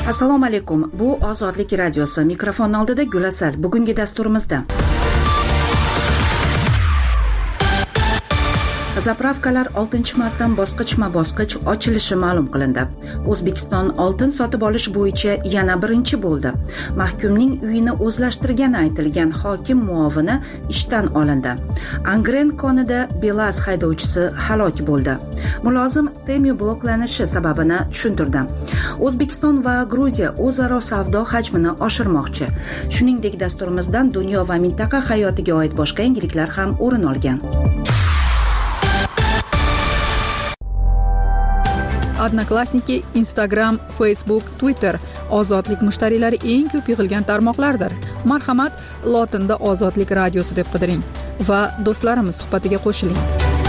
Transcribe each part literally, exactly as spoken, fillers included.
Assalomu alaykum. Bu Ozodlik radiosi. Mikrofon oldida Gulasal. Bugungi dasturimizda zapravkalar oltinchi martdan bosqichma-bosqich ochilishi ma'lum qilindi. O'zbekiston oltin sotib olish bo'yicha yana birinchi bo'ldi. Mahkumning uyini o'zlashtirgani aytilgan hokim muovini ishdan olindi. Angren konida Belaz haydovchisi halok bo'ldi. Mulozim Temu bloklanishi sababini tushuntirdi. O'zbekiston va Gruziya o'zaro savdo hajmini oshirmoqchi. Shuningdek, dasturimizdan dunyo va mintaqa hayotiga oid boshqa yangiliklar ham o'rin olgan. Odnoklassniki, Instagram, Facebook, Twitter ozodlik mushtariylari eng ko'p yig'ilgan tarmoqlardir. Marhamat, lotinda Ozodlik radiosi deb qidiring va do'stlarimiz suhbatiga qo'shiling.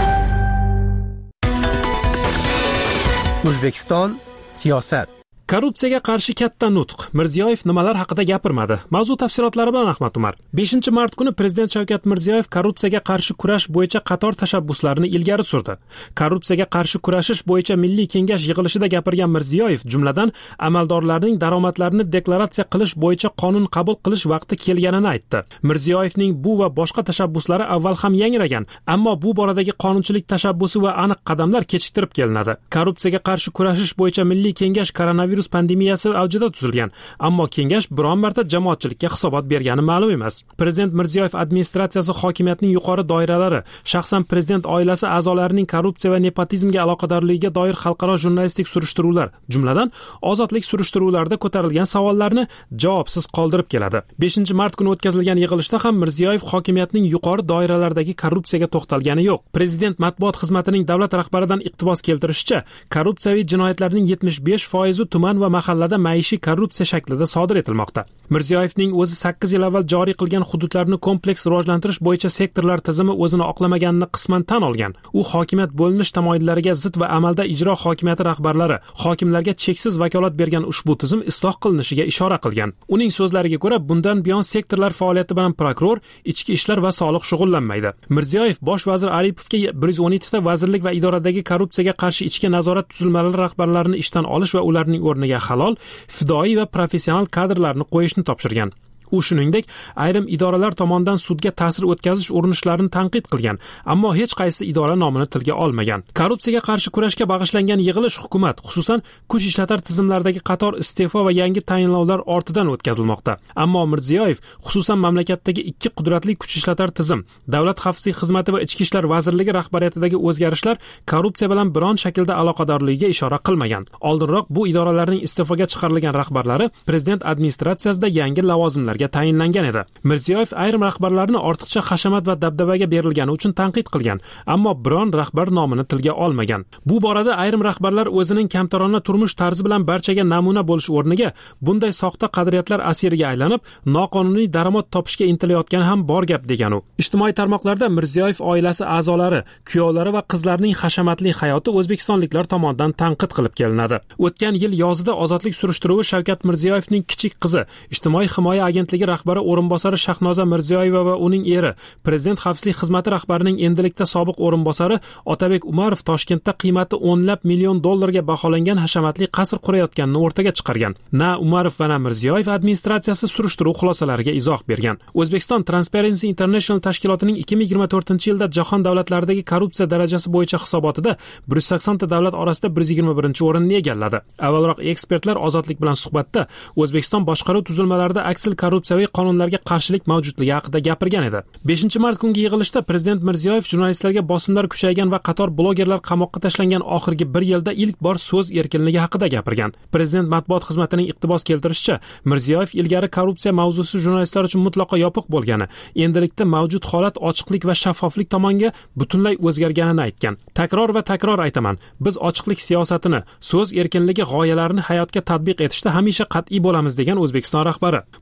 O'zbekiston siyosat. Korrupsiyaga qarshi katta nutq. Mirziyoyev nimalar haqida gapirmadi? Mavzu tafsilotlari bilan Ahmad Umar. beshinchi mart kuni Prezident Shavkat Mirziyoyev korrupsiyaga qarshi kurash bo'yicha qator tashabbuslarini ilgari surdi. Korrupsiyaga qarshi kurashish bo'yicha Milliy kengash yig'ilishida gapirgan Mirziyoyev, jumladan, amaldorlarning daromadlarini deklaratsiya qilish bo'yicha qonun qabul qilish vaqti kelganini aytdi. Mirziyoyevning bu va boshqa tashabbuslari avval ham yangragan, ammo bu boradagi qonunchilik tashabbusi va aniq qadamlar kechiktirib kelinadi. Korrupsiyaga qarshi kurashish bo'yicha Milliy kengash koronavirus virus pandemiyasi avjida tuzilgan, ammo kengash biron marta jamoatchilikka hisobot bergani ma'lum emas. Prezident Mirziyoyev administratsiyasi hokimiyatning yuqori doiralari, shaxsan prezident oilasi a'zolarining korrupsiya va nepotizmga aloqadorligiga doir xalqaro jurnalistik surishtiruvlar, jumladan ozodlik surishtiruvlarida ko'tarilgan savollarni javobsiz qoldirib keladi. beshinchi mart kuni o'tkazilgan yig'ilishda ham Mirziyoyev hokimiyatning yuqori doiralardagi korrupsiyaga to'xtalgani yo'q. Prezident matbuot xizmatining davlat rahbaridan iqtibos keltirishicha, korrupsiyaviy jinoyatlarning yetmish besh foizi tuman va mahallada maishiy korrupsiya shaklida sodir etilmoqda. Mirziyoyevning o'zi sakkiz yil avval joriy qilgan hududlarni kompleks rivojlantirish bo'yicha sektorlar tizimi o'zini oqlamaganini qisman tan olgan. U hokimiyat bo'linish tamoyillariga zid va amalda ijro hokimiyati rahbarlari, hokimlarga cheksiz vakolat bergan ushbu tizim isloh qilinishiga ishora qilgan. Uning so'zlariga ko'ra, bundan buyon sektorlar faoliyati bilan prokuror, ichki ishlar va soliq shug'ullanmaydi. Mirziyoyev bosh vazir Aripovga bir yuz o'n yetti ta vazirlik va idoradagi korrupsiyaga qarshi ichki nazorat tuzilmalari rahbarlarini ishdan olish va ularning o'rniga halol, fidoyi va professional kadrlarni qo'yishni topshirgan. U shuningdek, ayrim idoralar tomonidan sudga ta'sir o'tkazish urinishlarini tanqid qilgan, ammo hech qaysi idora nomini tilga olmagan. Korrupsiyaga qarshi kurashga bag'ishlangan yig'ilish hukumat, xususan kuch ishlatar tizimlaridagi qator iste'fo va yangi tayinlovlar ortidan o'tkazilmoqda. Ammo Mirziyoyev, xususan mamlakatdagi ikki qudratli kuch ishlatar tizim, Davlat xavfsizlik xizmati va Ichki ishlar vazirligi rahbariyatidagi o'zgarishlar korrupsiya bilan biron shaklda aloqadorligiga ishora qilmagan. Oldinroq bu idoralarning iste'foga chiqarilgan rahbarlari prezident administratsiyasida yangi lavozimlar tayinlangan edi. Mirziyoyev ayrim rahbarlarni ortiqcha hashamat va dabdabaga berilgani uchun tanqid qilgan, ammo biron rahbar nomini tilga olmagan. Bu borada ayrim rahbarlar o'zining kamtarona turmush tarzi bilan barchaga namuna bo'lish o'rniga bunday soxta qadriyatlar asiriga aylanib, noqonuniy daromad topishga intilayotgani ham bor gap degan u. Ijtimoiy tarmoqlarda Mirziyoyev oilasi a'zolari, kuyovlari va qizlarining hashamatli hayoti o'zbekistonliklar tomonidan tanqid qilib kelinadi. O'tgan yil yozida ozodlik surishtiruvi Shavkat Mirziyoyevning kichik qizi, ijtimoiy himoya agentligi rahbari o'rinbosari Shahnoza Mirziyoyeva va uning eri, Prezident xavfsizlik xizmati rahbarining endilikda sobiq o'rinbosari Otabek Umarov Toshkentda qiymati o'nlab million dollarga baholangan hashamatli qasr qurayotganini o'rtaga chiqargan. Na Umarov va na Mirziyoyev administratsiyasi surishtiruv xulosalariga izoh bergan. O'zbekiston Transparency International tashkilotining ikki ming yigirma to'rtinchi yilda jahon davlatlaridagi korrupsiya darajasi bo'yicha hisobotida bir yuz sakson ta davlat orasida bir yuz yigirma birinchi o'rinni egalladi. Avvalroq ekspertlar Ozodlik bilan suhbatda O'zbekiston boshqaruv tuzilmalarida aksil korrupsiyaviy qonunlarga qarshilik mavjudligi haqida gapirgan edi. beshinchi mart kungi yig'ilishda Prezident Mirziyoyev jurnalistlarga bosimlar kuchaygan va qator blogerlar qamoqqa tashlangan oxirgi bir yilda ilk bor so'z erkinligi haqida gapirgan. Prezident matbuot xizmatining iqtibos keltirishicha, Mirziyoyev ilgari korrupsiya mavzusi jurnalistlar uchun mutlaqo yopiq bo'lgani, endilikda mavjud holat ochiqlik va shaffoflik tomonga butunlay o'zgarganini aytgan. Takror va takror aytaman, biz ochiqlik siyosatini, so'z erkinligi g'oyalarini hayotga tatbiq etishda hamisha qat'iy bo'lamiz degan O'zbekiston rahbari. Muqaddam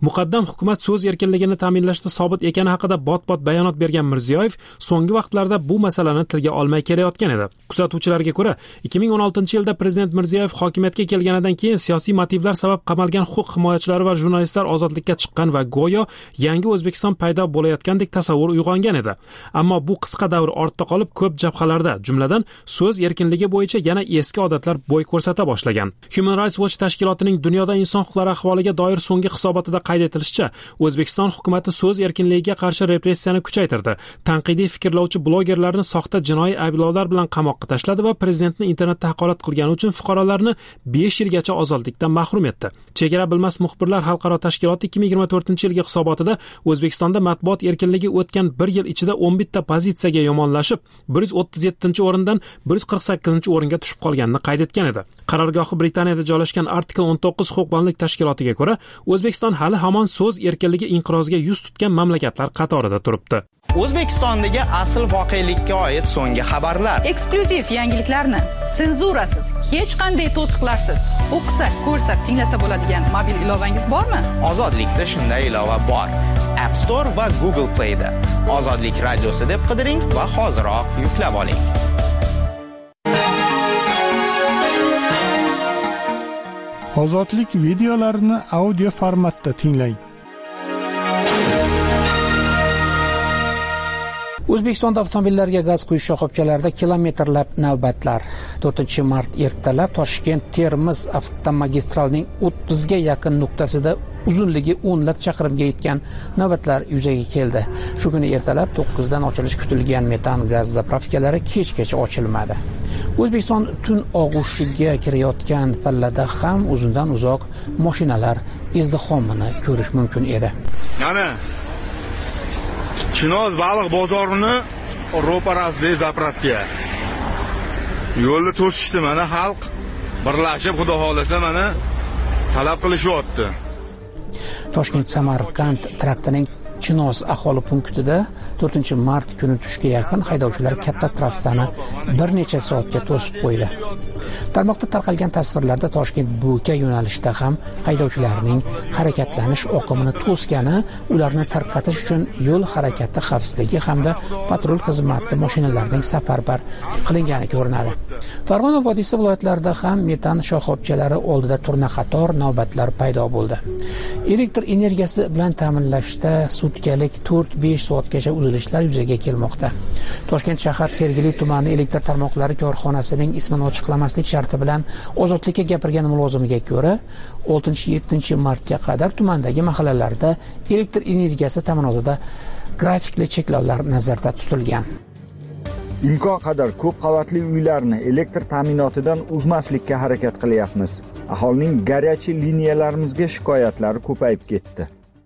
hukumat so'z erkinligini ta'minlashda sobit ekani haqida bot-bot bayonot bergan Mirziyoyev so'nggi vaqtlarda bu masalani tilga olmay kelayotgan edi. Kuzatuvchilarga ko'ra, ikki ming o'n oltinchi yilda prezident Mirziyoyev hokimiyatga kelganidan keyin siyosiy motivlar sabab qamalgan huquq himoyachilari va jurnalistlar ozodlikka chiqqan va go'yo yangi O'zbekiston paydo bo'layotgandek tasavvur uyg'ongan edi. Ammo bu qisqa davr ortda qolib, ko'p jabhalarda, jumladan so'z erkinligi bo'yicha yana eski odatlar bo'y ko'rsata boshlagan. Human Rights Watch tashkilotining dunyoda inson huquqlari ahvoliga doir so'nggi hisobotida qayd etilishicha, O'zbekiston hukumatı so'z erkinligiga qarshi repressiyani kuchaytirdi. Tanqidiy fikrlovchi blogerlarni soxta jinoiy ayblovlar bilan qamoqqa tashladi va prezidentni internetda haqorat qilgani uchun fuqarolarni besh yilgacha ozodlikdan mahrum etdi. Chegara bilmas muxbirlar xalqaro tashkiloti ikki ming yigirma to'rtinchi yilgi hisobotida O'zbekistonda matbuot erkinligi o'tgan bir yil ichida o'n bitta pozitsiyaga yomonlashib, bir yuz o'ttiz yettinchi o'rindan bir yuz qirq sakkizinchi o'ringa tushib qolganini qayd etgan edi. Qarorgohi Britaniyada joylashgan Article o'n to'qqiz huquqbonlik tashkilotiga ko'ra, O'zbekiston hali hamon so'z erkinligi inqiroziga yuz tutgan mamlakatlar qatorida turibdi. O'zbekistondagi asl voqelikka oid so'nggi xabarlar, eksklyuziv yangiliklarni senzurasiz, hech qanday to'siqlarsiz o'qisa, ko'rsa, tinglasa bo'ladigan mobil ilovangiz bormi? Ozodlikda shunday ilova bor. App Store va Google Play da Ozodlik radiosi deb qidiring va hoziroq yuklab oling. Ozodlik videolarini audio formatda tinglang. O'zbekistonda avtomobillarga gaz quyish shoxobchalarida kilometrlab navbatlar. to'rtinchi mart ertalab Toshkent-Termiz avtomagistralning o'ttizga yaqin nuqtasida uzunligi o'nlab chiqarimga yetgan navbatlar yuzaga keldi. Shu kuni ertalab to'qqizdan ochilish kutilgan metan gaz zapravkalari kechgacha ochilmadi. O'zbekiston tun og'ushiga kirayotgan pallada ham uzundan uzoq mashinalar izdihomini ko'rish mumkin edi. Mana Chinoz baliq bozorini ro'parasidagi zapravka. Yo'lni to'sishdi, mana xalq birlashib, xudo xolasa mana talab qilishyapti. Toshkent-Samarqand traktorining Chinoz aholi punktida to'rtinchi mart kuni tushga yaqin haydovchilar katta trassani bir necha soatga to'sib qo'ydi. Tarmoqda tarqalgan tasvirlarda Toshkent Bo'ka yo'nalishida ham haydovchilarning harakatlanish oqimini to'sgani, ularni tarqatish uchun yo'l harakati xavfsizligi hamda patrul xizmati mashinalarining safarbar qilingani ko'rinadi. Farg'ona vodiysi viloyatlarida ham metan shoxobchalari oldida turna-qator navbatlar paydo bo'ldi. Elektr energiyasi bilan ta'minlashda sutkalik to'rt besh soatgacha uzilishlar yuzaga kelmoqda. Toshkent shahar Sergeli tumani elektr tarmoqlari korxonasining ismini ochiqlamaslik sharti bilan Ozodlikka gapirgan mulozimiga ko'ra, oltinchi yettinchi martga qadar tumandagi mahallalarda elektr energiyasi ta'minotida grafikli cheklovlar nazarda tutilgan. Imkon qadar ko'p qavatli uylarni elektr ta'minotidan uzmaslikka harakat qilyapmiz. Aholining garyachi liniyalarimizga shikoyatlari ko'payib ketdi.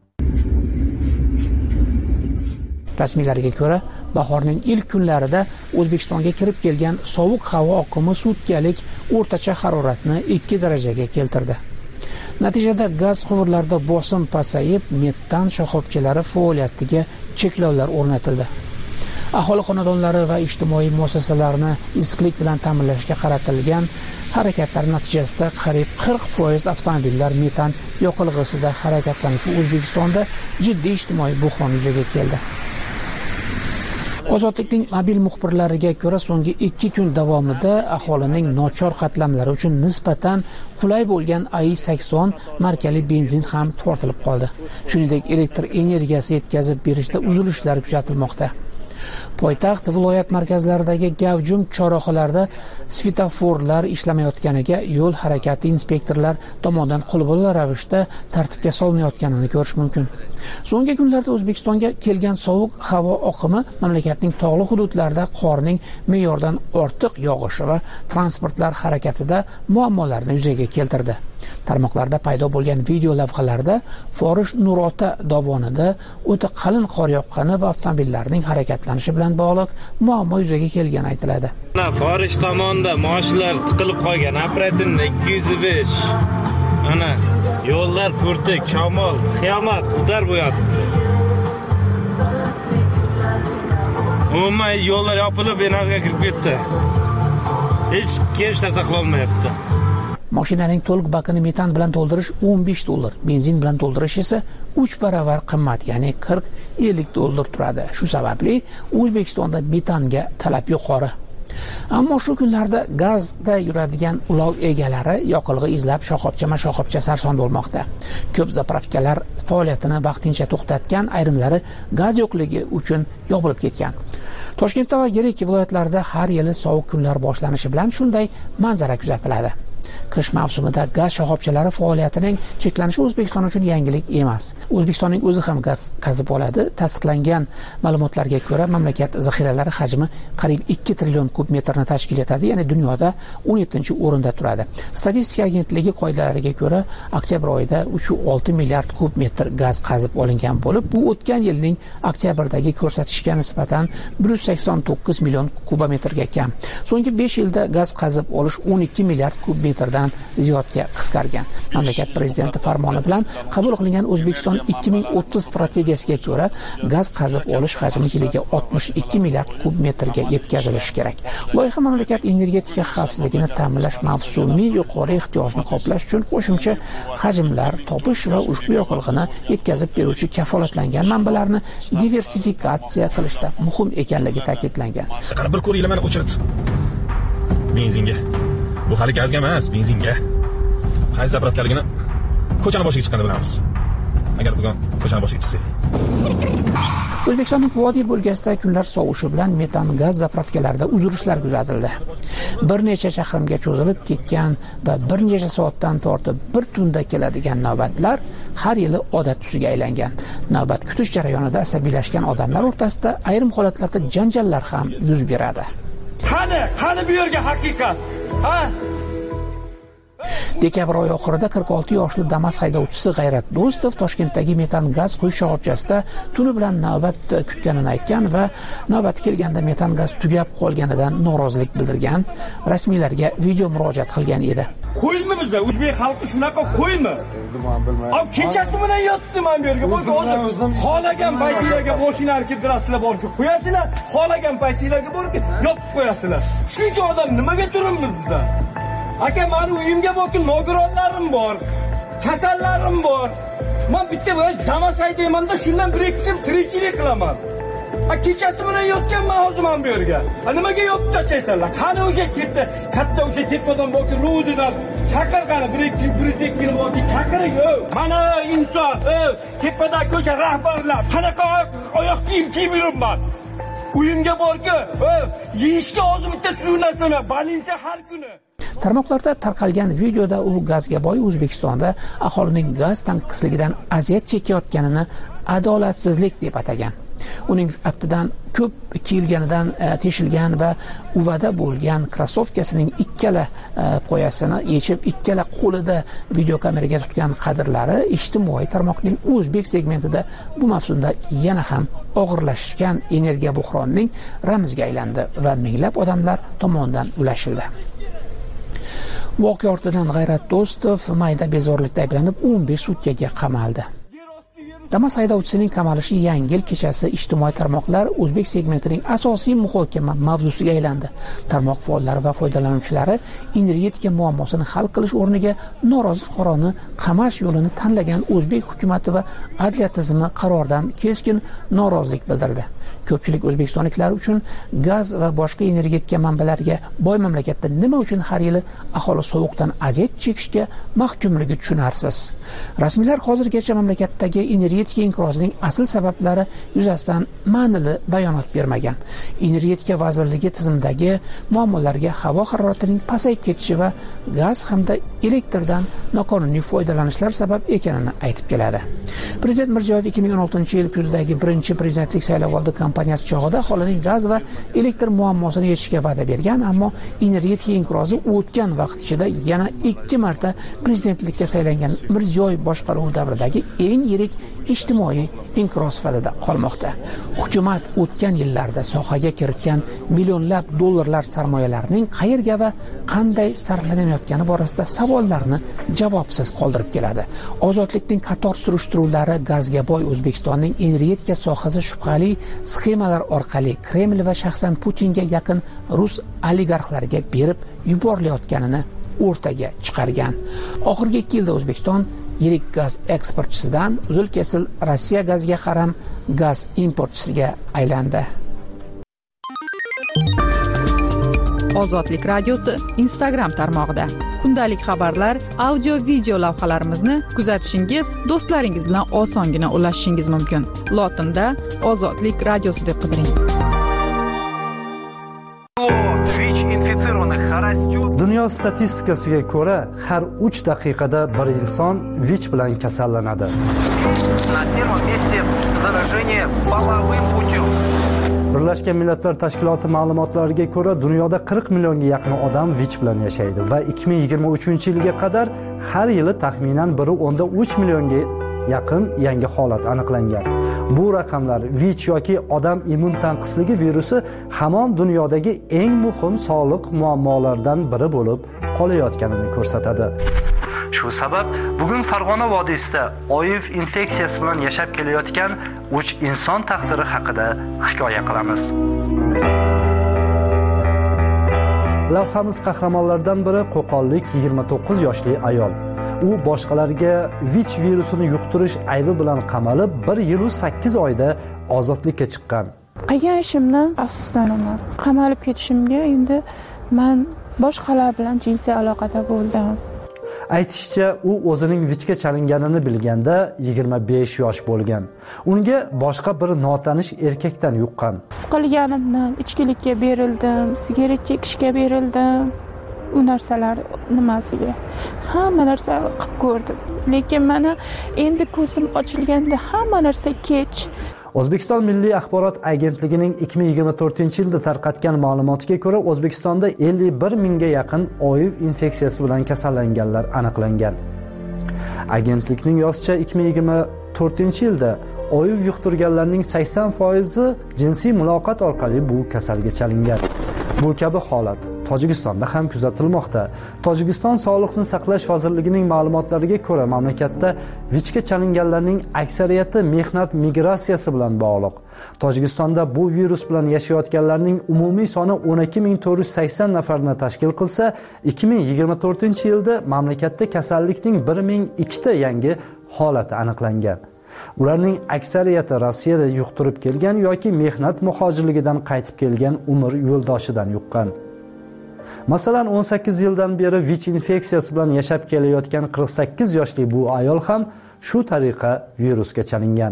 Rasmiylarga ko'ra, bahorning ilk kunlarida O'zbekistonga kirib kelgan sovuq havo oqimi sutkalik o'rtacha haroratni ikki darajaga keltirdi. Natijada gaz quvurlarida bosim pasayib, metan shoxobchalari faoliyatiga cheklovlar o'rnatildi. Aholi xonadonlari va ijtimoiy muassasalarni issiqlik bilan ta'minlashga qaratilgan harakatlar natijasida qariyb qirq foiz avtomobillar metan yoqilg'isida harakatlanuvchi O'zbekistonda jiddiy ijtimoiy buhron yuzaga keldi. Ozodlikning mobil muxbirlariga ko'ra, so'nggi ikki kun davomida aholining nochor qatlamlari uchun nisbatan qulay bo'lgan A I sakson markali benzin ham tortilib qoldi. Shuningdek, elektr energiyasi yetkazib berishda uzilishlar kuzatilmoqda. Poytaxt viloyat markazlaridagi gavjum chorrahalarda svetoforlar ishlamayotganiga yo'l harakati inspektorlar tomonidan qo'lbola ravishda tartibga solinayotganini ko'rish mumkin. So'nggi kunlarda O'zbekistonga kelgan sovuq havo oqimi mamlakatning tog'li hududlarida qorning me'yordan ortiq yog'ishi va transportlar harakatida muammolarni yuzaga keltirdi. Tarmoqlarda paydo bo'lgan video lavhalarda Forish Nurota dovonida o'ta qalin qor yoqqani va avtomobillarning harakatlanishi bilan bog'liq muammo yuzaga kelgani aytiladi. Forish tomonda mashinalar tiqilib qolgan, operatorni ikki yuz besh. Ana yo'llar kurtik, shamol, qiyomat udar bo'yapti. Umuman yo'llar yopilib, benazga kirib ketdi. Hech kim narsa qila olmayapti. Mashinaning to'liq bakini metan bilan to'ldirish o'n besh dollar, benzin bilan to'ldirish esa uch baravar qimmat, ya'ni qirq ellik dollar turadi. Shu sababli O'zbekistonda metanga talab yuqori. Ammo shu kunlarda gazda yuradigan ulov egalari yoqilg'i izlab shoxobchama-shoxobcha sarson bo'lmoqda. Ko'p zapravkalar faoliyatini vaqtincha to'xtatgan, ayrimlari gaz yo'qligi uchun yopilib ketgan. Toshkentda va yirik viloyatlarda har yili sovuq kunlar boshlanishi bilan shunday manzara kuzatiladi. Qish mavsumida gaz shoxobchalari faoliyatining cheklanishi O'zbekiston uchun yangilik emas. O'zbekistonning o'zi ham gaz qazib oladi. Tasdiqlangan ma'lumotlarga ko'ra, mamlakat zaxiralari hajmi qariyb ikki trillion kub metrni tashkil etadi, ya'ni dunyoda o'n yettinchi o'rinda turadi. Statistika agentligi qoidalariga ko'ra, oktyabr oyida uch nuqta olti milliard kub metr gaz qazib olingan bo'lib, bu o'tgan yilning oktyabrdagi ko'rsatkichga nisbatan bir yuz sakson to'qqiz million kubometrga kam. So'nggi besh yilda gaz qazib olish o'n ikki milliard kub metrdan ziyodga qisqargan. Mamlakat prezidenti farmoni bilan qabul qilingan O'zbekiston ikki ming o'ttiz strategiyasiga ko'ra gaz qazib olish hajmi yiliga oltmish ikki milliard kub metrga yetkazilishi kerak. Loyiha mamlakat energetika xavfsizligini ta'minlash mavsumiy yuqori ehtiyojni qoplash uchun qo'shimcha hajmlar topish va ushbu yoqilg'ini yetkazib beruvchi kafolatlangan manbalarni diversifikatsiya qilishda muhim ekanligi ta'kidlangan. Qani bir ko'ringlar mana o'chirib. Benzinga. Bu hali gazga emas, benzinga. Qaysi zapravkaligini ko'chani boshiga chiqqanda bilamiz. Agar bugun ko'chani boshiga chiqsak. O'zbekistonning vodiy bo'lgasida kunlar sovishi bilan metan gaz zapravkalarida uzilishlar kuzatildi. Bir necha chaqirimga cho'zilib ketgan va bir necha soatdan tortib bir tunda keladigan navbatlar har yili odat tusiga aylangan. Navbat kutish jarayonida asabiylashgan odamlar o'rtasida ayrim holatlarda janjallar ham yuz beradi. Qani, qani bu yerga haqiqat? Ha? Dekabr oyi oxirida qirq olti yoshli Damas haydovchisi G'ayrat Do'stov Toshkentdagi metan gaz quyish shoxobchasida tuni bilan navbat kutganini aytgan va navbat kelganda metan gaz tugab qolganidan norozilik bildirgan, rasmiylarga video murojaat qilgan edi. Qo'ymi bizda o'zbek xalqi shunaqa qo'ymi? Ab kechasi bilan yotdim men bu yerga. Bo'lsa o'zim xolagan paytinglarga mashinani keltirasizlar borki, qo'yasizlar, xolagan paytinglarga borki, yopib qo'yasizlar. Shuncha odam nimaga turibmiz bizda? Aka, meni uyimga boqing, nogironlarim bor, kasallarim bor. Men bitta voy Damas haydayman-da, shundan bir ikki tirikchilik qilaman. Ha, kechasi bilan yotganman hozir men bu yerga. Ha, nimaga yopib tashlaysizlar? Qani o'sha ketdi, katta o'sha tepadan boqib rudidan chaqir qani bir ikki yil bo'ldi, chaqiring. Mana inson, tepada ko'cha rahbarlar, qanaqa oyoq kiyim kiyib yuribman. Uyimga borki, yeyishga hozir bitta suv narsa, balincha har kuni. Tarmoqlarda tarqalgan videoda u gazga boy O'zbekistonda aholining gaz tanqisligidan aziyat chekayotganini adolatsizlik deb atagan. Uning aftidan ko'p kiyilganidan teshilgan va uvada bo'lgan krossovkasining ikkala poyasini yechib, ikkala qo'lida videokameraga tutgan qadrlari ijtimoiy tarmoqning o'zbek segmentida bu mavsumda yana ham og'irlashgan energiya buhronining ramziga aylandi va minglab odamlar tomonidan ulashildi. Voqea ortidan G'ayrat Do'stov mayda bezorilikda ayblanib o'n besh sutkaga qamaldi. Damas haydovchisining qamalishi Yangi yil kechasi ijtimoiy tarmoqlar o'zbek segmentining asosiy muhokama mavzusiga aylandi. Tarmoq faollari va foydalanuvchilari energetika muammosini hal qilish o'rniga norozi fuqaroni qamash yo'lini tanlagan o'zbek hukumatı va adliya tizimi qaroridan keskin norozilik bildirdi. Ko'pchilik o'zbekistonliklar uchun gaz va boshqa energetika manbalariga boy mamlakatda nima uchun har yili aholi sovuqdan aziyat chekishga mahkumligi tushunarsiz. Rasmiylar hozirgacha mamlakatdagi energetika inqirozining asl sabablari yuzasidan ma'nili bayonot bermagan. Energetika vazirligi tizimidagi muammolarga havo haroratining pasayib ketishi va gaz hamda elektrdan noqonuniy foydalanishlar sabab ekanini aytib keladi. Prezident Mirziyoyev ikki ming o'n oltinchi yil kuzidagi birinchi prezidentlik saylovoldi kompaniyasi chog'ida aholining gaz va elektr muammosini yechishga va'da bergan, ammo energetika inqirozi o'tgan vaqt ichida yana ikki marta prezidentlikka saylangan Mirziyoyev boshqaruvi davridagi eng yirik ijtimoiy inqiroz sifatida qolmoqda. Hukumat o'tgan yillarda sohaga kiritgan millionlab dollarlar sarmoyalarning qayerga va qanday sarflanayotgani borasida savollarni javobsiz qoldirib keladi. Ozodlikning qator surishtiruvlari gazga boy O'zbekistonning energetika sohasi shubhali sxemalar orqali Kreml va shaxsan Putinga yaqin rus oligarxlariga berib yuborilayotganini o'rtaga chiqargan. Oxirgi ikki yilda O'zbekiston yirik gaz eksportchisidan uzil-kesil Rossiya gaziga qaram gaz importchisiga aylandi. Ozodlik radiosi Instagram tarmog'ida kundalik xabarlar, audio, video lavhalarimizni kuzatishingiz, do'stlaringiz bilan osongina ulashishingiz mumkin. Lotinda Ozodlik radiosi deb qidiring. Dunyo statistikasiga ko'ra, har uch daqiqada bir inson V I C bilan kasallanadi. Birlashgan Millatlar Tashkiloti ma'lumotlariga ko'ra, dunyoda qirq millionga yaqin odam V I C bilan yashaydi va ikki ming yigirma uchinchi yilga qadar har yili taxminan bir o'nda uch millionga yaqin yangi holat aniqlangan. Bu raqamlar V I C yoki odam immun tanqisligi virusi hamon dunyodagi eng muhim sog'liq muammolaridan biri bo'lib qolayotganini ko'rsatadi. Shu sabab bugun Farg'ona vodiysida O I V infeksiyasi bilan yashab kelayotgan uch inson taqdiri haqida hikoya qilamiz. Lavhamiz qahramonlaridan biri qo'qonlik yigirma to'qqiz yoshli ayol. U boshqalarga V I C virusini yuqtirish aybi bilan qamalib, bir yil va sakkiz oyda ozodlikka chiqqan. Qilgan ishimdan afsuslanaman. Qamalib ketishimga endi men boshqalar bilan jinsiy aloqada bo'ldim. Aytishicha, u o'zining V I C ga chalinganini bilganda yigirma besh yosh bo'lgan. Unga boshqa bir notanish erkakdan yuqqan. Qilganimdan ichkilikka berildim, sigaret chekishga berildim. U narsalar nimasiga? Hamma narsa qilib ko'rdim. Lekin mana endi ko'zim ochilganda hamma narsa kech. O'zbekiston Milliy axborot agentligining ikki ming yigirma to'rtinchi yilda tarqatgan ma'lumotiga ko'ra, O'zbekistonda ellik bir mingga yaqin O I V infeksiyasi bilan kasallanganlar aniqlangan. Agentlikning yozishicha, ikki ming yigirma to'rtinchi yilda O I V yuqtirganlarning sakson foizi jinsiy muloqot orqali bu kasalga chalingan. Bu kabi holat Tojikistonda ham kuzatilmoqda. Tojikiston Sog'liqni saqlash vazirligining ma'lumotlariga ko'ra, mamlakatda V I C ga chalinganlarning aksariyati mehnat migratsiyasi bilan bog'liq. Tojikistonda bu virus bilan yashayotganlarning umumiy soni o'n ikki ming to'rt yuz sakson nafarni tashkil qilsa, ikki ming yigirma to'rtinchi yilda mamlakatda kasallikning bir ming ikkita yangi holati aniqlangan. Ularning aksariyati Rossiyada yuqtirib kelgan yoki mehnat muhojirligidan qaytib kelgan umr yo'ldoshidan yuqqan. Masalan, o'n sakkiz yildan beri V I C infeksiyasi bilan yashab kelayotgan qirq sakkiz yoshli bu ayol ham shu tariqa virusga chalingan.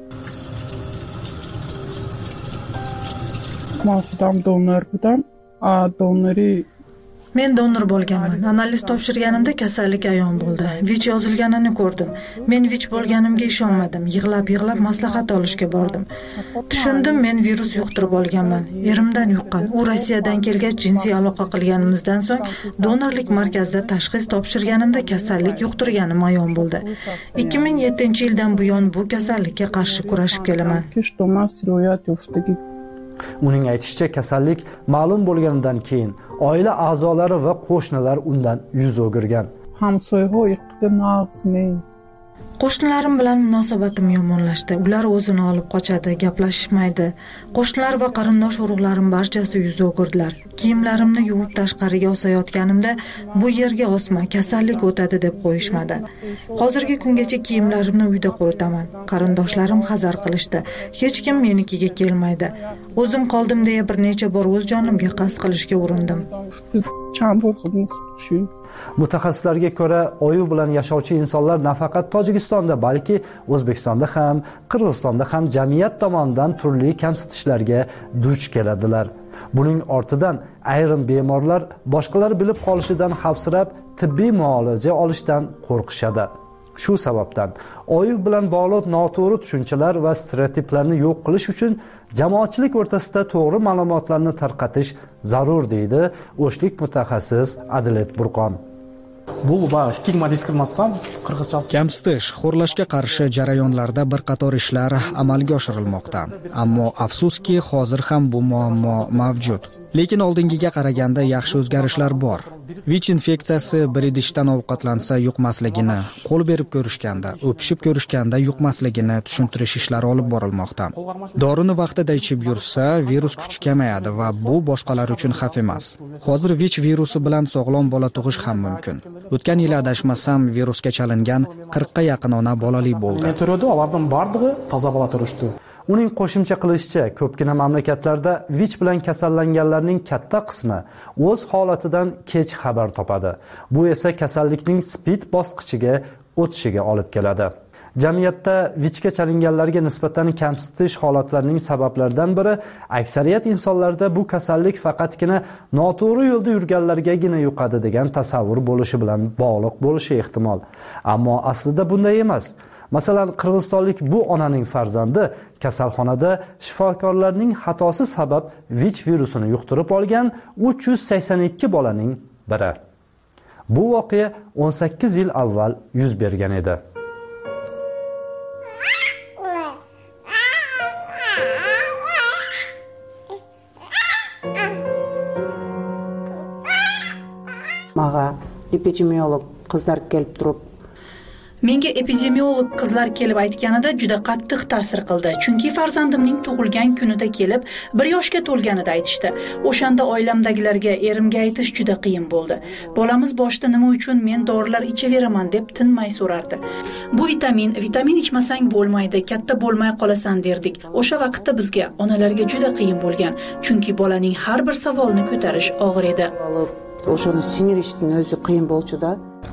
Men donor bo'ldim. A donori Men donor bo'lganman. Analiz topshirganimda kasallik ayon bo'ldi. V I C yozilganini ko'rdim. Men V I C bo'lganimga ishonmadim. Yig'lab-yig'lab maslahat olishga bordim. Tushundim, men virus yuqtirib olganman. Erimdan yuqqan. U Rossiyadan kelgach jinsiy aloqa qilganimizdan so'ng donorlik markazida tashxis topshirganimda kasallik yuqtirganim ayon bo'ldi. ikki ming yettinchi yildan buyon bu kasallikka qarshi kurashib kelaman. Uning aytishicha, kasallik ma'lum bo'lganidan keyin oila a'zolari va qo'shnilar undan yuz o'girgan. Qo'shnilarim bilan munosabatim yomonlashdi. Ular o'zini olib qochadi, gaplashishmaydi. Qo'shnilar va qarindosh urug'larim barchasi yuz o'girdilar. Kiyimlarimni yuvib tashqariga osayotganimda bu yerga osma, kasallik o'tadi deb qo'yishmadi. Hozirgi kungacha kiyimlarimni uyda quritaman. Qarindoshlarim hazar qilishdi. Hech kim menikiga kelmaydi. O'zim qoldim deya bir necha bor o'z jonimga qasd qilishga urindim. Mutaxassislarga ko'ra, O I V bilan yashovchi insonlar nafaqat Tojikistonda, balki O'zbekistonda ham, Qirg'izistonda ham jamiyat tomonidan turli kamsitishlarga duch keladilar. Buning ortidan ayrim bemorlar boshqalar bilib qolishidan xavfsirab, tibbiy muolaja olishdan qo'rqishadi. Shu sababdan O I V bilan bog'liq noto'g'ri tushunchalar va stereotiplarni yo'q qilish uchun jamoatchilik o'rtasida to'g'ri ma'lumotlarni tarqatish zarur, deydi o'shlik mutaxassis Adilet Burqon. Bu va stigma diskriminatsiyadan qirg'izchasi kamsitish, xo'rlashga qarshi jarayonlarda bir qator ishlar amalga oshirilmoqda. Ammo afsuski, hozir ham bu muammo mavjud. lekin oldingiga qaraganda yaxshi o'zgarishlar bor. Vich infeksiyasi bir idishdan ovqatlansa yuqmasligini, qo'l berib ko'rishganda, o'pishib ko'rishganda yuqmasligini tushuntirish ishlari olib borilmoqda. Dorini vaqtida ichib yursa, virus kuchi kamayadi va bu boshqalar uchun xavf emas. Hozir vich virusi bilan sog'lom bola tug'ish ham mumkin. O'tgan yil adashmasam virusga chalingan qirqqa yaqin ona bolali bo'ldi. Ulardan bardigi toza bola turishdi. Uning qo'shimcha qilishicha, ko'pgina mamlakatlarda vich bilan kasallanganlarning katta qismi o'z holatidan kech xabar topadi. Bu esa kasallikning spid bosqichiga o'tishiga olib keladi. Jamiyatda vichga chalinganlarga nisbatan kamsitish holatlarining sabablaridan biri aksariyat insonlarda bu kasallik faqatgina noto'g'ri yo'lda yurganlargagina yuqadi degan tasavvur bo'lishi bilan bog'liq bo'lishi ehtimol. Ammo aslida bunday emas. Masalan, qirg'izistonlik bu onaning farzandi kasalxonada shifokorlarning xatosi sabab vich virusini yuqtirib olgan uch yuz sakson ikki bolaning biri. Bu voqea o'n sakkiz yil avval yuz bergan edi. Maga epidemiolog qizlar kelib turib, menga epidemiolog qizlar kelib aytganida juda qattiq ta'sir qildi, chunki farzandimning tug'ilgan kunida kelib bir yoshga to'lganida aytishdi. O'shanda oilamdagilarga, erimga aytish juda qiyin bo'ldi. Bolamiz boshda nima uchun men dorilar ichaveraman deb tinmay so'rardi. Bu vitamin, vitamin ichmasang bo'lmaydi, katta bo'lmay qolasan derdik. O'sha vaqtda bizga, onalarga juda qiyin bo'lgan, chunki bolaning har bir savolini ko'tarish og'ir edi. O'shani sindirishning o'zi qiyin bo'ldi-da.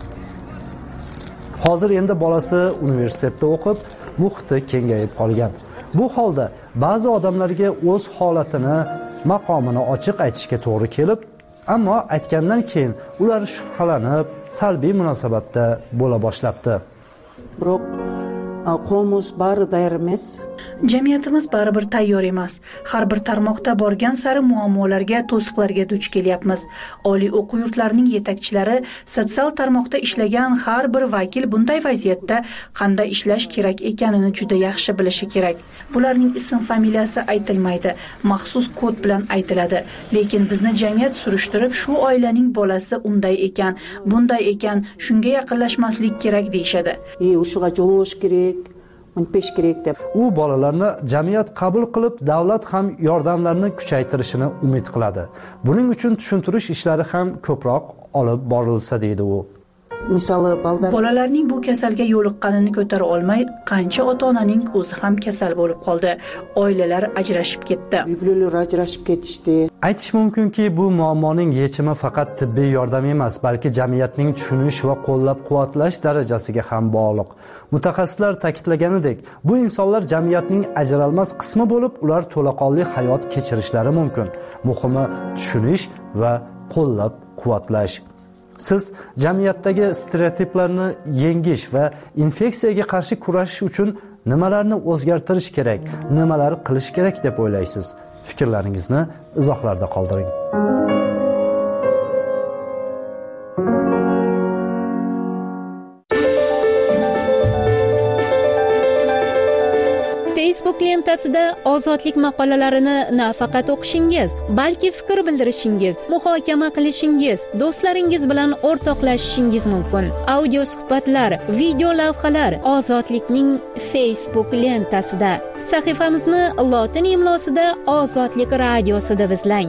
Hozir endi bolasi universitetda o'qib, muhiti kengayib qolgan. Bu holda ba'zi odamlarga o'z holatini, maqomini ochiq aytishga to'g'ri kelib, ammo aytgandan keyin ular shubhalanib, salbiy munosabatda bo'la boshlabdi. Biroq qo'muz bari tayyor emas. Jamiyatimiz baribir tayyor emas. Har bir tarmoqda borgan sari muammolarga, to'siqlarga duch kelyapmiz. Oliy o'quv yurtlarining yetakchilari, sotsial tarmoqda ishlagan har bir vakil bunday vaziyatda qanday ishlash kerak ekanini juda yaxshi bilishi kerak. Bularning ism familiyasi aytilmaydi, maxsus kod bilan aytiladi. Lekin bizni jamiyat surishtirib, shu oilaning bolasi unday ekan, bunday ekan, shunga yaqinlashmaslik kerak deyshadi. E, o'shiga javosh kerak. U bolalarni jamiyat qabul qilib, davlat ham yordamlarni kuchaytirishini umid qiladi. Buning uchun tushuntirish ishlari ham ko'proq olib borilsa deydi u. Misoli, bolalarning bu kasalga yo'liqqanini ko'tara olmay, qancha ota-onaning o'zi ham kasal bo'lib qoldi. Oilalar ajrashib ketdi. Uylar ajrashib ketishdi. Aytish mumkinki, bu muammoning yechimi faqat tibbiy yordam emas, balki jamiyatning tushunish va qo'llab-quvvatlash darajasiga ham bog'liq. Mutaxassislar ta'kidlaganidek, bu insonlar jamiyatning ajralmas qismi bo'lib, ular to'laqonli hayot kechirishlari mumkin. Muhimi tushunish va qo'llab-quvvatlash. Siz jamiyatdagi stereotiplarni yengish va infeksiyaga qarshi kurashish uchun nimalarni o'zgartirish kerak, nimalar qilish kerak deb o'ylaysiz? Fikrlaringizni izohlarda qoldiring. Facebook lentasida ozodlik maqolalarini nafaqat o'qishingiz, balki fikr bildirishingiz, muhokama qilishingiz, do'stlaringiz bilan o'rtoqlashishingiz mumkin. Audio suhbatlar, video lavhalar Ozodlikning Facebook lentasida. Sahifamizni lotin imlosida Ozodlik radiosida izlang.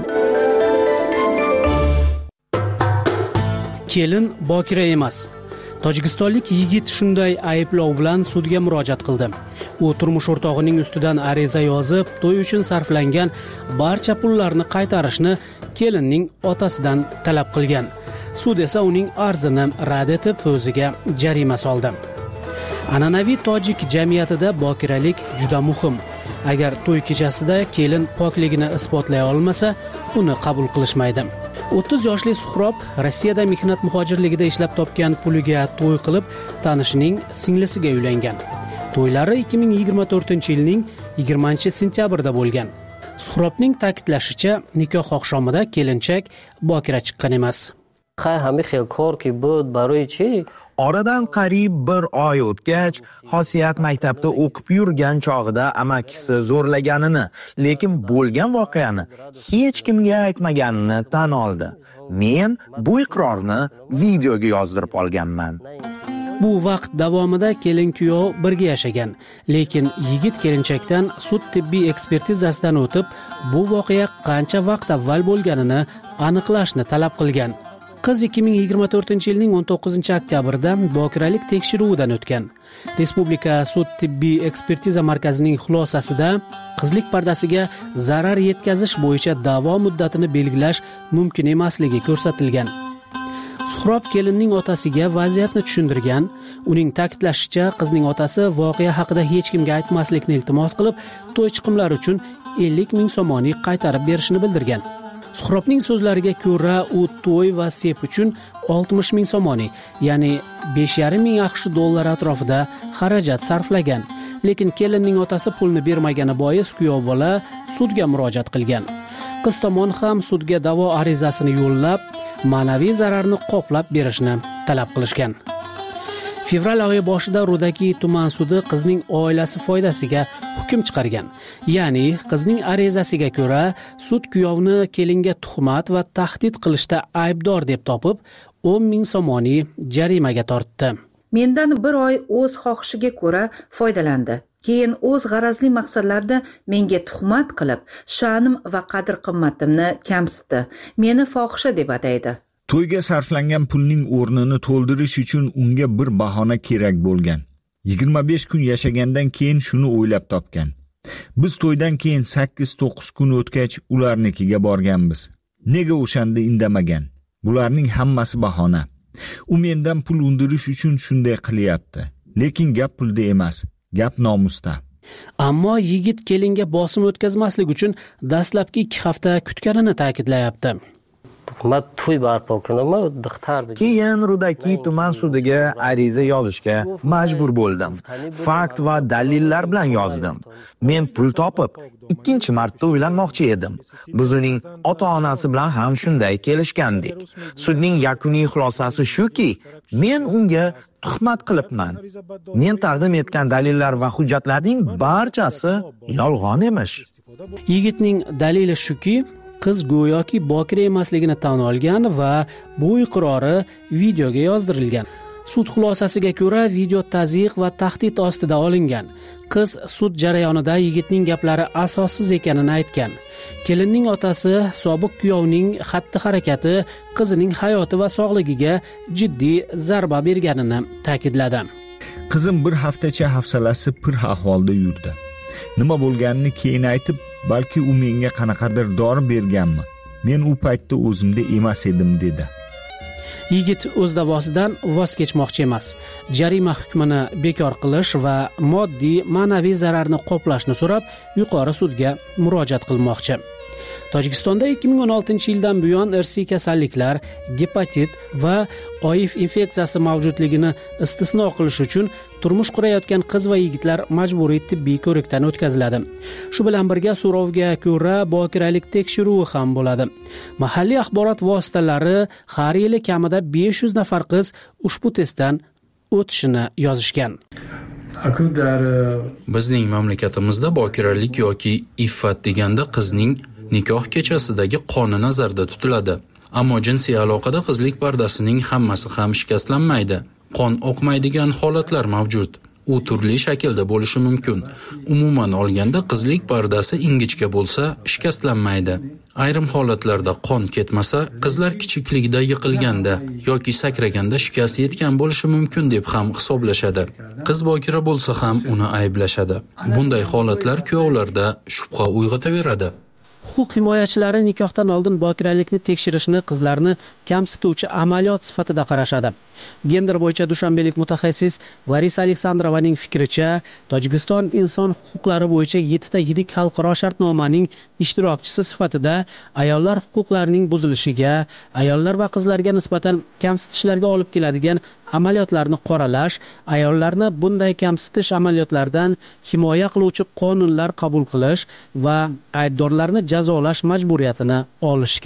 Kelin bokira emas. Tojikistonlik yigit shunday ayblov bilan sudga murojaat qildi. U turmush o'rtog'ining ustidan ariza yozib, to'y uchun sarflangan barcha pullarni qaytarishni kelinning otasidan talab qilgan. Sud esa uning arzini rad etib, o'ziga jarima soldi. An'anaviy tojik jamiyatida bokiralik juda muhim. Agar to'y kechasida kelin pokligini isbotlay olmasa, uni qabul qilishmaydi. o'ttiz yoshli Suhrob Rossiyada mehnat muhojirligida ishlab topgan puliga to'y qilib, tanishining singlisiga uylangan. To'ylari ikki ming yigirma to'rtinchi yilning yigirmanchi sentyabrida bo'lgan. Suhrobning ta'kidlashicha, nikoh oqshomida kelinchak bokira chiqqan emas. Oradan qariyb bir oy o'tgach, Xosiyat maktabda o'qib yurgan chog'ida amakisi zo'rlaganini, lekin bo'lgan voqeani hech kimga aytmaganini tan oldi. Men bu iqrorni videoga yozdirib olganman. Bu vaqt davomida kelin-kuyov birga yashagan, lekin yigit kelinchakdan sud tibbiy ekspertizasidan o'tib, bu voqea qancha vaqt avval bo'lganini aniqlashni talab qilgan. Qiz ikki ming yigirma to'rtinchi yilning o'n to'qqizinchi oktyabrida bokiralik tekshiruvidan o'tgan. Respublika sud tibbiy ekspertiza markazining xulosasida qizlik pardasiga zarar yetkazish bo'yicha da'vo muddatini belgilash mumkin emasligi ko'rsatilgan. Suhrob kelinning otasiga vaziyatni tushundirgan. Uning ta'kidlashicha, qizning otasi voqea haqida hech kimga aytmaslikni iltimos qilib, to'y chiqimlari uchun ellik ming so'moni qaytarib berishini bildirgan. Suhrobning so'zlariga ko'ra, u to'y va sep uchun oltmish ming so'moni, ya'ni besh yarim ming aqsh dollari atrofida xarajat sarflagan. Lekin kelinning otasi pulni bermagani bois kuyov bola sudga murojaat qilgan. Qiz tomon ham sudga da'vo arizasini yo'llab, ma'naviy zararni qoplab berishni talab qilishgan. Fevral oyi boshida Rudaki tuman sudi qizning oilasi foydasiga hukm chiqargan. Ya'ni qizning arizasiga ko'ra, sud kuyovni kelinga tuhmat va tahdid qilishda aybdor deb topib, o'n ming so'moni jarimaga tortdi. Mendan bir oy o'z xohishiga ko'ra foydalandi. Keyin o'z g'arazli maqsadlarda menga tuhmat qilib, sha'nim va qadr-qimmatimni kamsitdi. Meni fohisha deb ataydi. To'yga sarflangan pulning o'rnini to'ldirish uchun unga bir bahona kerak bo'lgan. yigirma besh kun yashagandan keyin shuni o'ylab topgan. Biz to'ydan keyin sakkiz to'qqiz kun o'tgach ularnikiga borganmiz. Nega o'shanda indamagan? Bularning hammasi bahona. U mendan pul undirish uchun shunday qilyapti. Lekin gap pulda emas, gap nomusda. Ammo yigit kelinga bosim o'tkazmaslik uchun dastlabki ikki hafta kutganini ta'kidlayapti. Keyin Rudaki tuman sudiga ariza yozishga majbur bo'ldim. Fakt va dalillar bilan yozdim. Men pul topib, ikkinchi marta uylanmoqchi edim. Biz uning ota-onasi bilan ham shunday kelishgandik. Sudning yakuniy xulosasi shuki, men unga tuhmat qilibman. Men taqdim etgan dalillar va hujjatlarning barchasi yolg'on emish. Yigitning dalili shuki, qiz go'yoki bokira emasligini tan olgan va bu iqrori videoga yozdirilgan. Sud xulosasiga ko'ra, video tazyiq va tahdid ostida olingan. Qiz sud jarayonida yigitning gaplari asossiz ekanini aytgan. Kelinning otasi sobiq kuyovning xatti-harakati qizining hayoti va sog'ligiga jiddiy zarba berganini ta'kidladi. Qizim bir haftacha hafsalasi pir ahvolda yurdi. Nima bo'lganini keyin aytib, balki u menga qanaqadir dori berganmi? Men u paytda o'zimda emas edim dedi. Yigit o'z davosidan voz kechmoqchi emas. Jarima hukmini bekor qilish va moddiy, ma'naviy zararni qoplashni so'rab, yuqori sudga murojaat qilmoqchi. Tojikistonda ikki ming o'n oltinchi yildan buyon irsiy kasalliklar, gepatit va O I V infeksiyasi mavjudligini istisno qilish uchun turmush qurayotgan qiz va yigitlar majburiy tibbiy ko'rikdan o'tkaziladi. Shu bilan birga so'rovga ko'ra bokiralik tekshiruvi ham bo'ladi. Mahalliy axborot vositalari har yili kamida besh yuz nafar qiz ushbu testdan o'tishini yozishgan. Bizning mamlakatimizda bokiralik yoki iffat deganda qizning nikoh kechasidagi qoni nazarda tutiladi. Ammo jinsiy aloqada qizlik pardasining hammasi ham shikastlanmaydi. Qon oqmaydigan holatlar mavjud. U turli shaklda bo'lishi mumkin. Umuman olganda qizlik pardasi ingichka bo'lsa, shikastlanmaydi. Ayrim holatlarda qon ketmasa, qizlar kichikligida yiqilganda yoki sakraganda shikast yetgan bo'lishi mumkin deb ham hisoblashadi. Qiz bokira bo'lsa ham uni ayblashadi. Bunday holatlar kuyovlarda shubha uyg'otaveradi. Huquq himoyachilari nikohdan oldin bokiralikni tekshirishni qizlarni kamsituvchi amaliyot sifatida qarashadi. Gender bo'yicha dushanbelik mutaxassis Larisa Aleksandrovaning fikricha, Tojikiston inson huquqlari bo'yicha yettita yirik xalqaro shartnomaning ishtirokchisi sifatida ayollar huquqlarining buzilishiga, ayollar va qizlarga nisbatan kamsitishlarga olib keladigan amaliyotlarni qoralash, ayollarni bunday kamsitish amaliyotlaridan himoya qiluvchi qonunlar qabul qilish va aybdorlarni jazolash majburiyatini olish kerak.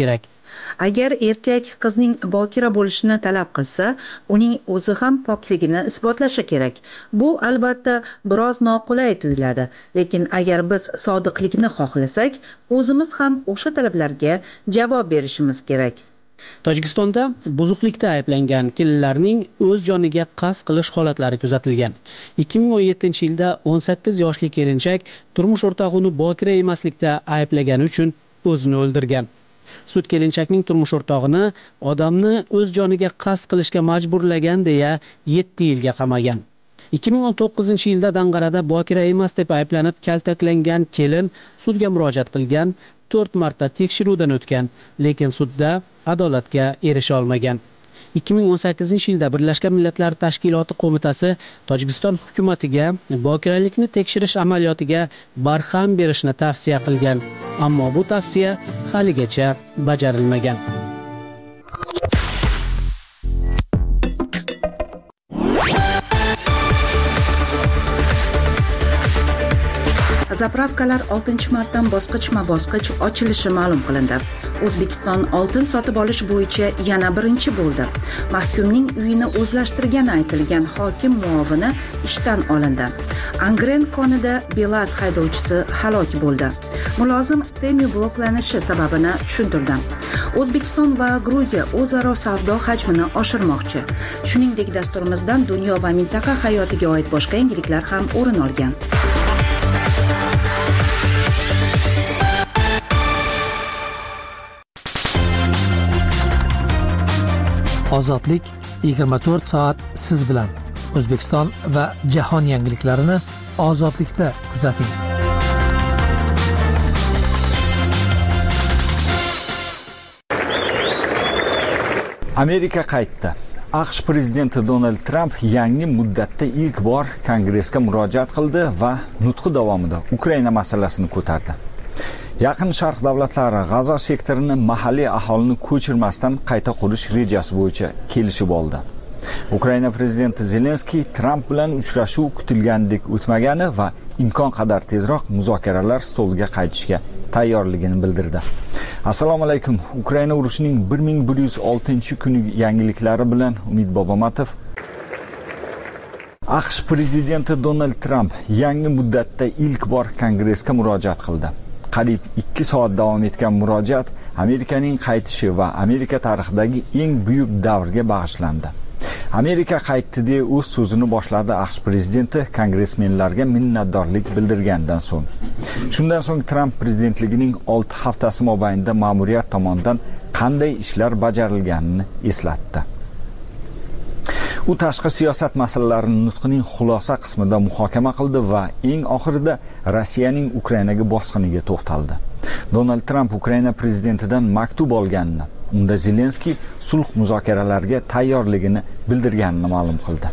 Agar erkak qizning bokira bo'lishini talab qilsa, uning o'zi ham pokligini isbotlashi kerak. Bu albatta biroz noqulay tuyuladi, lekin agar biz sodiqlikni xohlasak, o'zimiz ham o'sha talablarga javob berishimiz kerak. Tojikistonda buzuqlikda ayblangan kelinlarning o'z joniga qasd qilish holatlari kuzatilgan. ikki ming o'n yettinchi yilda o'n sakkiz yoshli kelinchak turmush o'rtog'ini bokira emaslikda ayblagani uchun o'zini o'ldirgan. Sud kelinchakning turmush o'rtog'ini odamni o'z joniga qasd qilishga majburlagan deya yetti yilga qamagan. ikki ming o'n to'qqizinchi yilda Danqarada bokira emas deb ayblanib kaltaklangan kelin sudga murojaat qilgan, to'rt marta tekshiruvdan o'tgan, lekin sudda adolatga erisha olmagan. ikki ming o'n sakkizinchi yilda Birlashgan Millatlar Tashkiloti qo'mitasi Tojikiston hukumatiga bokiralikni tekshirish amaliyotiga barham berishni tavsiya qilgan, ammo bu tavsiya haligacha bajarilmagan. Zapravkalar oltinchi martdan bosqichma-bosqich ochilishi ma'lum qilindi. O'zbekiston oltin sotib olish bo'yicha yana birinchi bo'ldi. Mahkumning uyini o'zlashtirgani aytilgan hokim muovini ishdan olindi. Angren konida Beeline haydovchisi halok bo'ldi. Mulozim temir bloklanishi sababini tushuntirdi. O'zbekiston va Gruziya o'zaro savdo hajmini oshirmoqchi. Shuningdek, dasturimizdan dunyo va mintaqa hayotiga oid boshqa yangiliklar ham o'rin olgan. Ozodlik yigirma to'rt soat siz bilan. O'zbekiston va jahon yangiliklarini ozodlikda kuzating. Amerika qaytdi. AQSh prezidenti Donald Tramp yangi muddatda ilk bor Kongressga murojaat qildi va nutqi davomida Ukraina masalasini ko'tardi. Yaqin Sharq davlatlari G'azo sektorini mahalliy aholini ko'chirmasdan qayta qurish rejasi bo'yicha kelishib oldi. Ukraina prezidenti Zelenskiy Tramp bilan uchrashuv kutilgandek o'tmagani va imkon qadar tezroq muzokaralar stoliga qaytishga tayyorligini bildirdi. Assalomu alaykum. Ukraina urushining bir ming bir yuz oltinchi kuni yangiliklari bilan Umid Bobomatov. AQSh prezidenti Donald Tramp yangi muddatda ilk bor Kongressga murojaat qildi. Qariyb ikki soat davom etgan murojaat Amerikaning qaytishi va Amerika tarixidagi eng buyuk davrga bag'ishlandi. Amerika qaytdi deb o'z so'zini boshladi AQSh prezidenti kongressmenlarga minnatdorlik bildirgandan so'ng. Shundan so'ng Tramp prezidentligining olti haftasi mobaynida ma'muriyat tomonidan qanday ishlar bajarilganini eslatdi. U tashqi siyosat masalalarini nutqining xulosa qismida muhokama qildi va eng oxirida Rossiyaning Ukrainaga bosqiniga to'xtaldi. Donald Tramp Ukraina prezidentidan maktub olganini, unda Zelenskiy sulh muzokaralariga tayyorligini bildirganini ma'lum qildi.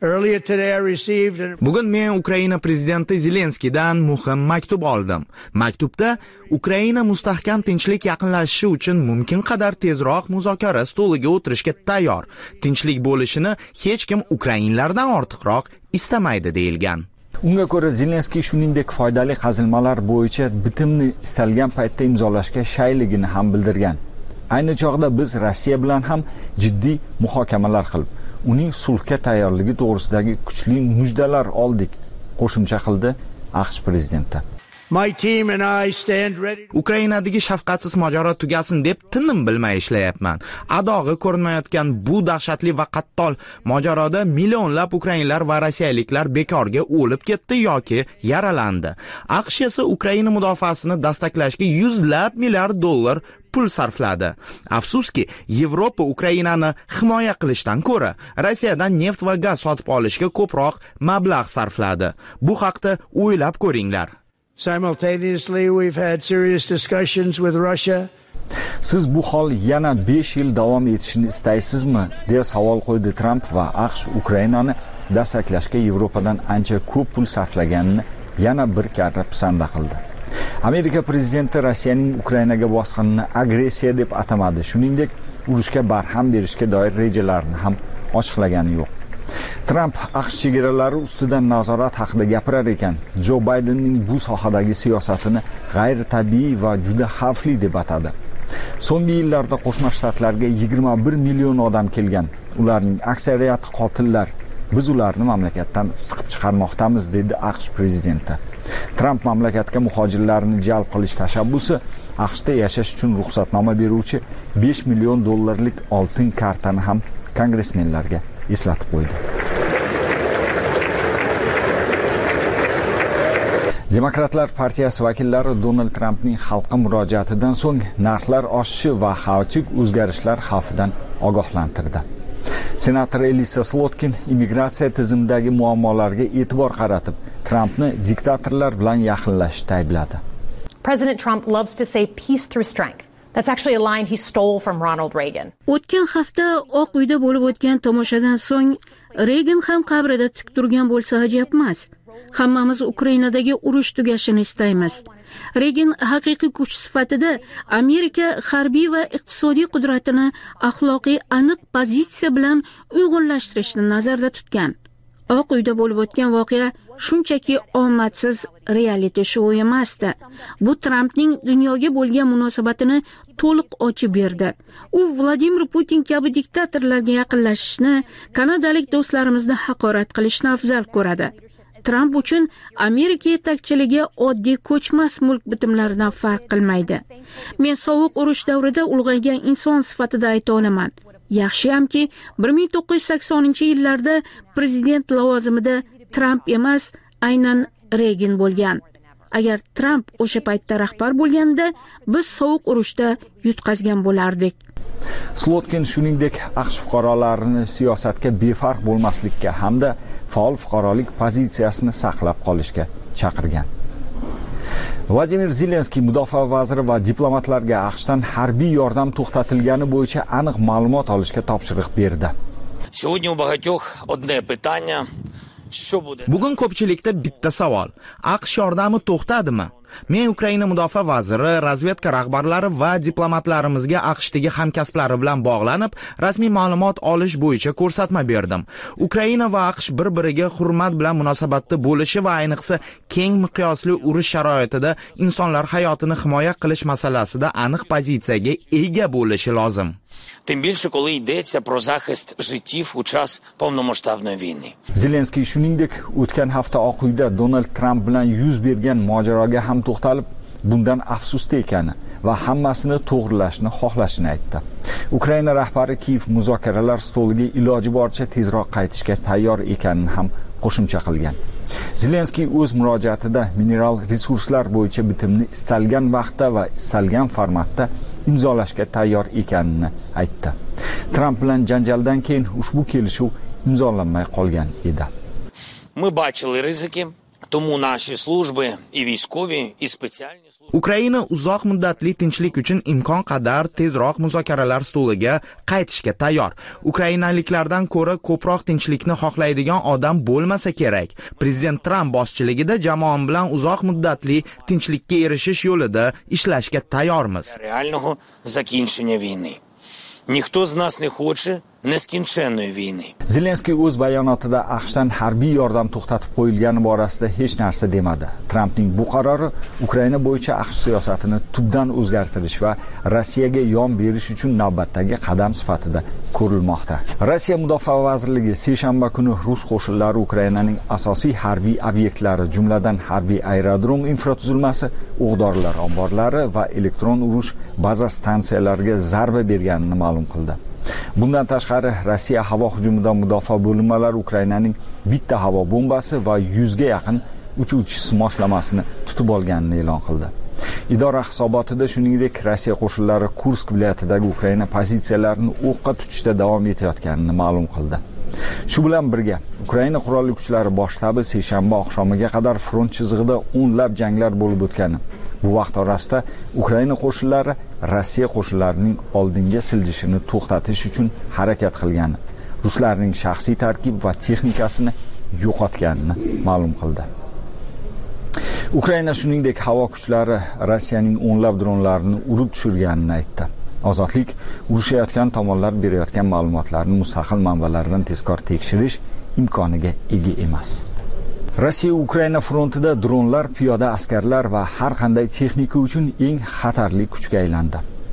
Bugun men Ukraina prezidenti Zelenskiydan muhim maktub oldim. Maktubda Ukraina mustahkam tinchlik yaqinlashishi uchun mumkin qadar tezroq muzokara stoliga o'tirishga tayyor. Tinchlik bo'lishini hech kim ukrainlardan ortiqroq istamaydi deyilgan. Unga ko'ra Zelenskiy shuningdek foydali qazilmalar bo'yicha bitimni istalgan paytda imzolashga shayligini ham bildirgan. Ayni chog'da biz Rossiya bilan ham jiddiy muhokamalar qilib, uning sulhga tayyorligi to'g'risidagi kuchli mujdalar oldik, qo'shimcha qildi AQSh prezidenti. Ukrainadagi shafqatsiz mojaro tugasin deb tinim bilmay ishlayapman. Adog'i ko'rinmayotgan bu dahshatli va qattol mojaroda millionlab ukrainlar va rossiyaliklar bekorga o'lib ketdi yoki yaralandi. AQSh esa Ukraina mudofaasini dastaklashga yuzlab milliard dollar pul sarfladi. Afsuski, Yevropa Ukrainani himoya qilishdan ko'ra Rossiyadan neft va gaz sotib olishga ko'proq mablag' sarfladi. Bu haqda o'ylab ko'ringlar. Simultaneously, we've had serious discussions with Russia. Siz bu hol yana besh yil davom etishini istaysizmi? deya savol qo'ydi Tramp va AQSh Ukrainani dastaklashga Yevropadan ancha ko'p pul sarflaganini yana bir karra pisanda qildi. Amerika prezidenti Rossiyaning Ukrainaga bosqinini agressiya deb atamadi. Shuningdek, urushga barham berishga doir rejalarini ham ochiqlagani yo'q. Tramp AQSh chegaralari ustidan nazorat haqida gapirar ekan, Jo Baydenning bu sohadagi siyosatini g'ayri tabiiy va juda xavfli deb atadi. So'nggi yillarda Qo'shma Shtatlarga yigirma bir million odam kelgan. Ularning aksariyati qotillar. Biz ularni mamlakatdan siqib chiqarmoqdamiz, dedi AQSh prezidenti. Tramp mamlakatga muhojirlarni jalb qilish tashabbusi AQShda yashash uchun ruxsatnoma beruvchi besh million dollarlik oltin kartani ham kongressmenlarga eslatib qo'ydi. Demokratlar partiyasi vakillari Donald Trampning xalqqa murojaatidan so'ng narxlar oshishi va xavfli o'zgarishlar xavfidan ogohlantirdi. Senator Elisa Slotkin immigratsiya tizimidagi muammolarga e'tibor qaratib, Trampni diktatorlar bilan yaqinlashishda aybladi. President Trump loves to say peace through strength. That's actually a line he stole from Ronald Reagan. O'tgan hafta Oq uyda bo'lib o'tgan tomoshadan so'ng Reagan ham qabrida tik turgan bo'lsa ajab emas. Hammamiz Ukrainadagi urush tugashini istaymiz. Reagan haqiqiy kuch sifatida Amerika harbiy va iqtisodiy qudratini axloqiy aniq pozitsiya bilan uyg'unlashtirishni nazarda tutgan. Oq uyda bo'lib o'tgan voqea shunchaki omadsiz reality show emasdi. Bu Trampning dunyoga bo'lgan munosabatini to'liq ochib berdi. U Vladimir Putin kabi diktatorlarga yaqinlashishni, kanadalik do'stlarimizni haqorat qilishni afzal ko'radi. Tramp uchun Amerika yetakchiligi oddiy ko'chmas mulk bitimlaridan farq qilmaydi. Men sovuq urush davrida ulg'aygan inson sifatida ayta olaman. Yaxshiyamki, bir ming to'qqiz yuz saksoninchi yillarda prezident lavozimida Tramp emas, aynan Reagan bo'lgan. Agar Tramp o'sha paytda rahbar bo'lganda, biz sovuq urushda yutqazgan bo'lardik. Slotkin shuningdek AQSh fuqarolarini siyosatga befarq bo'lmaslikka hamda faol fuqarolik pozitsiyasini saqlab qolishga chaqirgan. Vladimir Zelenskiy mudofaa vaziri va diplomatlarga AQShdan harbiy yordam to'xtatilgani bo'yicha aniq ma'lumot olishga topshiriq berdi. Сегодня у багатьох одне питання. Bugun ko'pchilikda bitta savol. AQSh yordami to'xtadimi? Men Ukraina mudofaa vaziri, razvedka rahbarlari va diplomatlarimizga AQShdagi hamkasblari bilan bog'lanib, rasmiy ma'lumot olish bo'yicha ko'rsatma berdim. Ukraina va AQSh bir-biriga hurmat bilan munosabatda bo'lishi va ayniqsa keng miqyosli urush sharoitida insonlar hayotini himoya qilish masalasida aniq pozitsiyaga ega bo'lishi lozim. Тим більше, коли йдеться про захист життів у час повномасштабної війни. Zelenskiy shuningdek o'tgan hafta Oq uyda Donald Trump bilan yuz bergan mojaroga ham to'xtalib, bundan afsusda ekani va hammasini to'g'rilashni xohlashini aytdi. Ukraina rahbari Kiyev muzokaralar stoliga iloji boricha tezroq qaytishga tayyor ekanini ham qo'shimcha qilgan. Zelenskiy o'z murojaatida mineral resurslar bo'yicha bitimni istalgan vaqtda va istalgan formatda imzolashga tayyor ekanini aytdi. Tramp bilan janjaldan keyin ushbu kelishuv imzolanmay qolgan edi. Ми бачили ризики, тому наші служби і військові, і спеціальні служби. Ukraina uzoq muddatli tinchlik uchun imkon qadar tezroq muzokaralar stoliga qaytishga tayyor. Ukrainaliklardan ko'ra ko'proq tinchlikni xohlaydigan odam bo'lmasa kerak. Prezident Tramp boshchiligida jamoam bilan uzoq muddatli tinchlikka erishish yo'lida ishlashga tayyormiz. Реального закінчення війни. Ніхто з нас не хоче neskінченної війни. Zelenskiy o'z bayonotida AQShdan harbiy yordam to'xtatib qo'yilgani borasida hech narsa demadi. Trampning bu qarori Ukraina bo'yicha AQSh siyosatini tubdan o'zgartirish va Rossiyaga yon berish uchun navbatdagi qadam sifatida ko'rilmoqda. Rossiya mudofaa vazirligi seshanba kuni rus qo'shinlari Ukrainaning asosiy harbiy obyektlari, jumladan harbiy aerodrom infratuzilmasi, o'q-dorilar omborlari va elektron urush baza stansiyalariga zarba berganini ma'lum qildi. Bundan tashqari Rossiya havo hujumidan mudofaa bo'linmalari Ukrainaning bitta havo bombasi va yuzga yaqin uchuvchi moslamasini tutib olganini e'lon qildi. Idora hisobotida shuningdek Rossiya qo'shinlari Kursk viloyatidagi Ukraina pozitsiyalarini o'qqa tutishda davom etayotganini ma'lum qildi. Shu bilan birga Ukraina qurolli kuchlari bosh shtabi seshanba oqshomiga qadar front chizig'ida o'nlab janglar bo'lib o'tgani, bu vaqt orasida Ukraina qo'shinlari Rossiya qo'shinlarining oldinga siljishini to'xtatish uchun harakat qilgani, ruslarning shaxsiy tarkib va texnikasini yo'qotganini ma'lum qildi. Ukraina shuningdek havo kuchlari Rossiyaning o'nlab dronlarini urib tushirganini aytdi. Ozodlik urushayotgan tomonlar berayotgan ma'lumotlarni mustaqil manbalardan tezkor tekshirish imkoniga ega emas. Rossiya Ukraina frontida dronlar, piyoda askarlar va har qanday texnika uchun eng xatarli kuchga aylandi.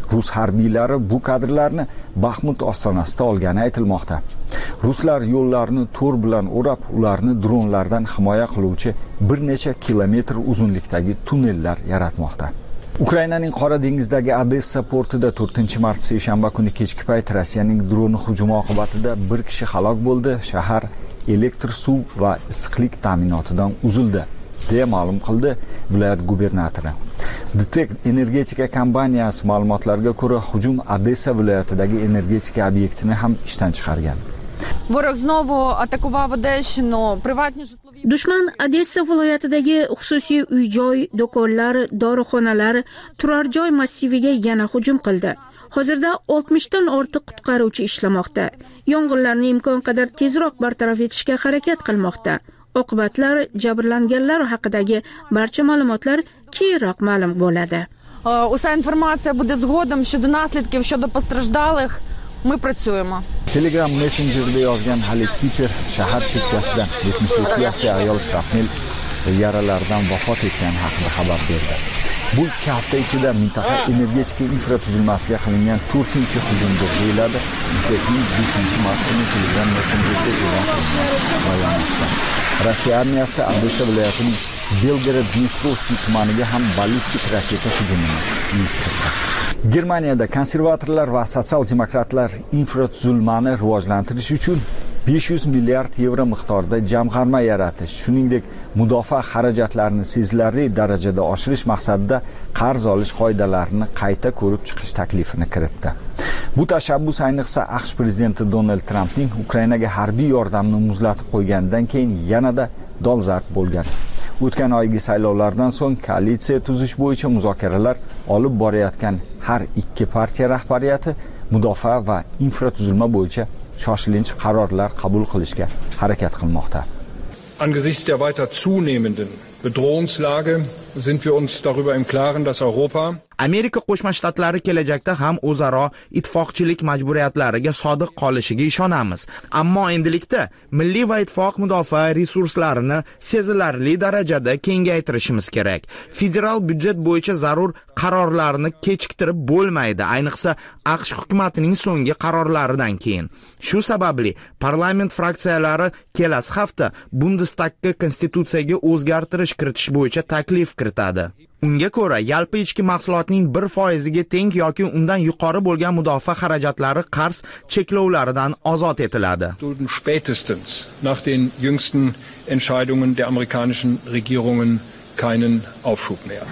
Rus harbiylari bu kadrlarni Baxmut ostonasida olgani aytilmoqda. Ruslar yo'llarni to'r bilan o'rab, ularni dronlardan himoya qiluvchi bir necha kilometr uzunlikdagi tunnellar yaratmoqda. Ukrainaning Qora dengizdagi Odessa portida to'rtinchi mart seshanba kuni kechki payt Rossiyaning droni hujumi oqibatida bir kishi halok bo'ldi. Shahar elektr suv va issiqlik ta'minotidan uzildi, deya ma'lum qildi viloyat gubernatori. Ditek energetika kompaniyasi ma'lumotlariga ko'ra, hujum Odessa viloyatidagi energetika obyektini ham ishdan chiqargan. Ворог знову атакував Одещину, приватні житлові... Dushman Odessa viloyatidagi xususiy uy-joy, do'konlar, dorixonalar, turar joy massiviga yana hujum qildi. Hozirda oltmish dan ortiq qutqaruvchi ishlamoqda. Yong'inlarni imkon qadar tezroq bartaraf etishga harakat qilmoqda. Oqibatlar, jabrlanganlar haqidagi barcha ma'lumotlar keyinroq ma'lum bo'ladi. Уся інформація буде згодом щодо наслідків, щодо постраждалих. Мы працюємо. Telegram messengerida yozgan Halil Kiper shahar chekkasidan yetmish uch yoshli ayol shrapnel yaralaridan vafot etgani haqida xabar berdi. Bu ikki hafta ichida mintaqa energetika infratuzilmasiga qilingan to'rtinchi hujumdir deyiladi. Mustaqillik beshinchi mart kuni Telegram messengerida e'lon qilingan bayonotda. Rossiya armiyasi Odessa viloyatining Belgorod-Dnestrovskiy tumaniga ham ballistik raketa hujumini uyushtirdi. Germaniyada konservatorlar va sotsial-demokratlar infratuzilmani rivojlantirish uchun besh yuz milliard yevro miqdorida jamg'arma yaratish, shuningdek mudofaa xarajatlarini sezilarli darajada oshirish maqsadida qarz olish qoidalarini qayta ko'rib chiqish taklifini kiritdi. Bu tashabbus ayniqsa AQSh prezidenti Donald Trampning Ukrainaga harbiy yordamni muzlatib qo'yganidan keyin yanada dolzarb bo'lgan. O'tgan oygi saylovlardan so'ng koalitsiya tuzish bo'yicha muzokaralar olib borayotgan har ikki partiya rahbariyati mudofaa va infratuzilma bo'yicha shoshilinch qarorlar qabul qilishga harakat qilmoqda. Angesichts der weiter zunehmenden Bedrohungslage sind wir uns darüber im Klaren, dass Europa Amerika Qo'shma Shtatlari kelajakda ham o'zaro ittifoqchilik majburiyatlariga sodiq qolishiga ishonamiz. Ammo endilikda milliy va ittifoq mudofaa resurslarini sezilarli darajada kengaytirishimiz kerak. Federal byudjet bo'yicha zarur qarorlarni kechiktirib bo'lmaydi, ayniqsa AQSh hukumatining so'nggi qarorlaridan keyin. Shu sababli parlament fraksiyalari kelasi hafta Bundestagga konstitutsiyaga o'zgartirish kiritish bo'yicha taklif kiritadi. Unga ko'ra, yalpi ichki mahsulotning bir foiziga teng yoki undan yuqori bo'lgan mudofaa xarajatlari qarz cheklovlaridan ozod etiladi. Spätestens nach den jüngsten Entscheidungen der amerikanischen Regierungen keinen Aufschub mehr.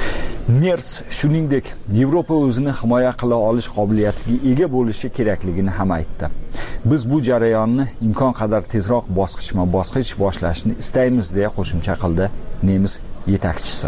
Merz shuningdek Yevropa o'zini himoya qila olish qobiliyatiga ega bo'lishi kerakligini ham aytdi. Biz bu jarayonni imkon qadar tezroq bosqichma-bosqich boshlashni istaymiz, deya qo'shimcha qildi nemis yetakchisi.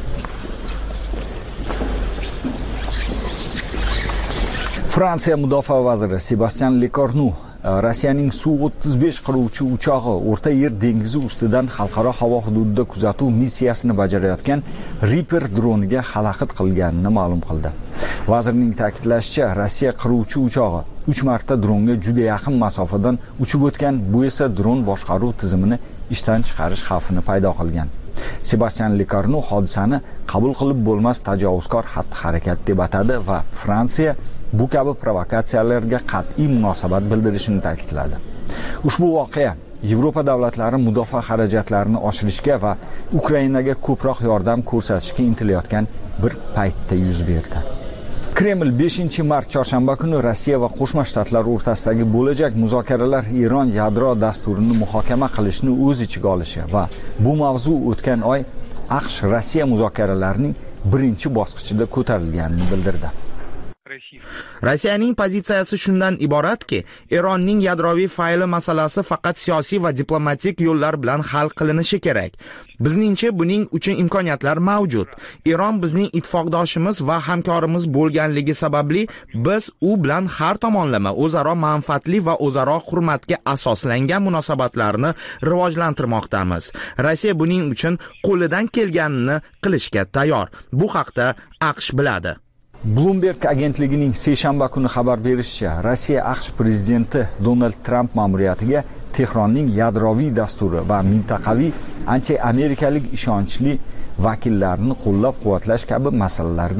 Fransiya mudofaa vaziri Sebastyan Lecornu Rossiyaning Su o'ttiz besh qiruvchi uchog'i O'rta Yer dengizi ustidan xalqaro havo hududida kuzatuv missiyasini bajarayotgan Reaper droniga xalaqit qilganini ma'lum qildi. Vazirning ta'kidlashicha, Rossiya qiruvchi uchog'i uch marta dronga juda yaqin masofadan uchib o'tgan, bu esa dron boshqaruv tizimini ishdan chiqarish xavfini paydo qilgan. Sebastyan Lecornu hodisani qabul qilib bo'lmas tajovuzkor xatti-harakat deb atadi va Fransiya bu kabi provokatsiyalarga qat'iy munosabat bildirishini ta'kidladi. Ushbu voqea Yevropa davlatlari mudofaa xarajatlarini oshirishga va Ukrainaga ko'proq yordam ko'rsatishga intilayotgan bir paytda yuz berdi. Kreml beshinchi mart chorshanba kuni Rossiya va Qo'shma Shtatlar o'rtasidagi bo'lajak muzokaralar Eron yadro dasturini muhokama qilishni o'z ichiga olishi va bu mavzu o'tgan oy AQSh Rossiya muzokaralarining birinchi bosqichida ko'tarilganini bildirdi. Rossiyaning pozitsiyasi shundan iboratki, Eronning yadroviy fayli masalasi faqat siyosiy va diplomatik yo'llar bilan hal qilinishi kerak. Bizningcha buning uchun imkoniyatlar mavjud. Eron bizning ittifoqdoshimiz va hamkorimiz bo'lganligi sababli biz u bilan har tomonlama o'zaro manfaatli va o'zaro hurmatga asoslangan munosabatlarni rivojlantirmoqdamiz. Rossiya buning uchun qo'lidan kelganini qilishga tayyor. Bu haqda AQSh biladi. Bloomberg agentligining seshanba kuni xabar berishicha, Rossiya AQSh prezidenti Donald Trump ma'muriyatiga Tehronning yadroviy dasturi va mintaqaviy anti-amerikalik ishonchli vakillarini qo'llab-quvvatlash kabi masalalarda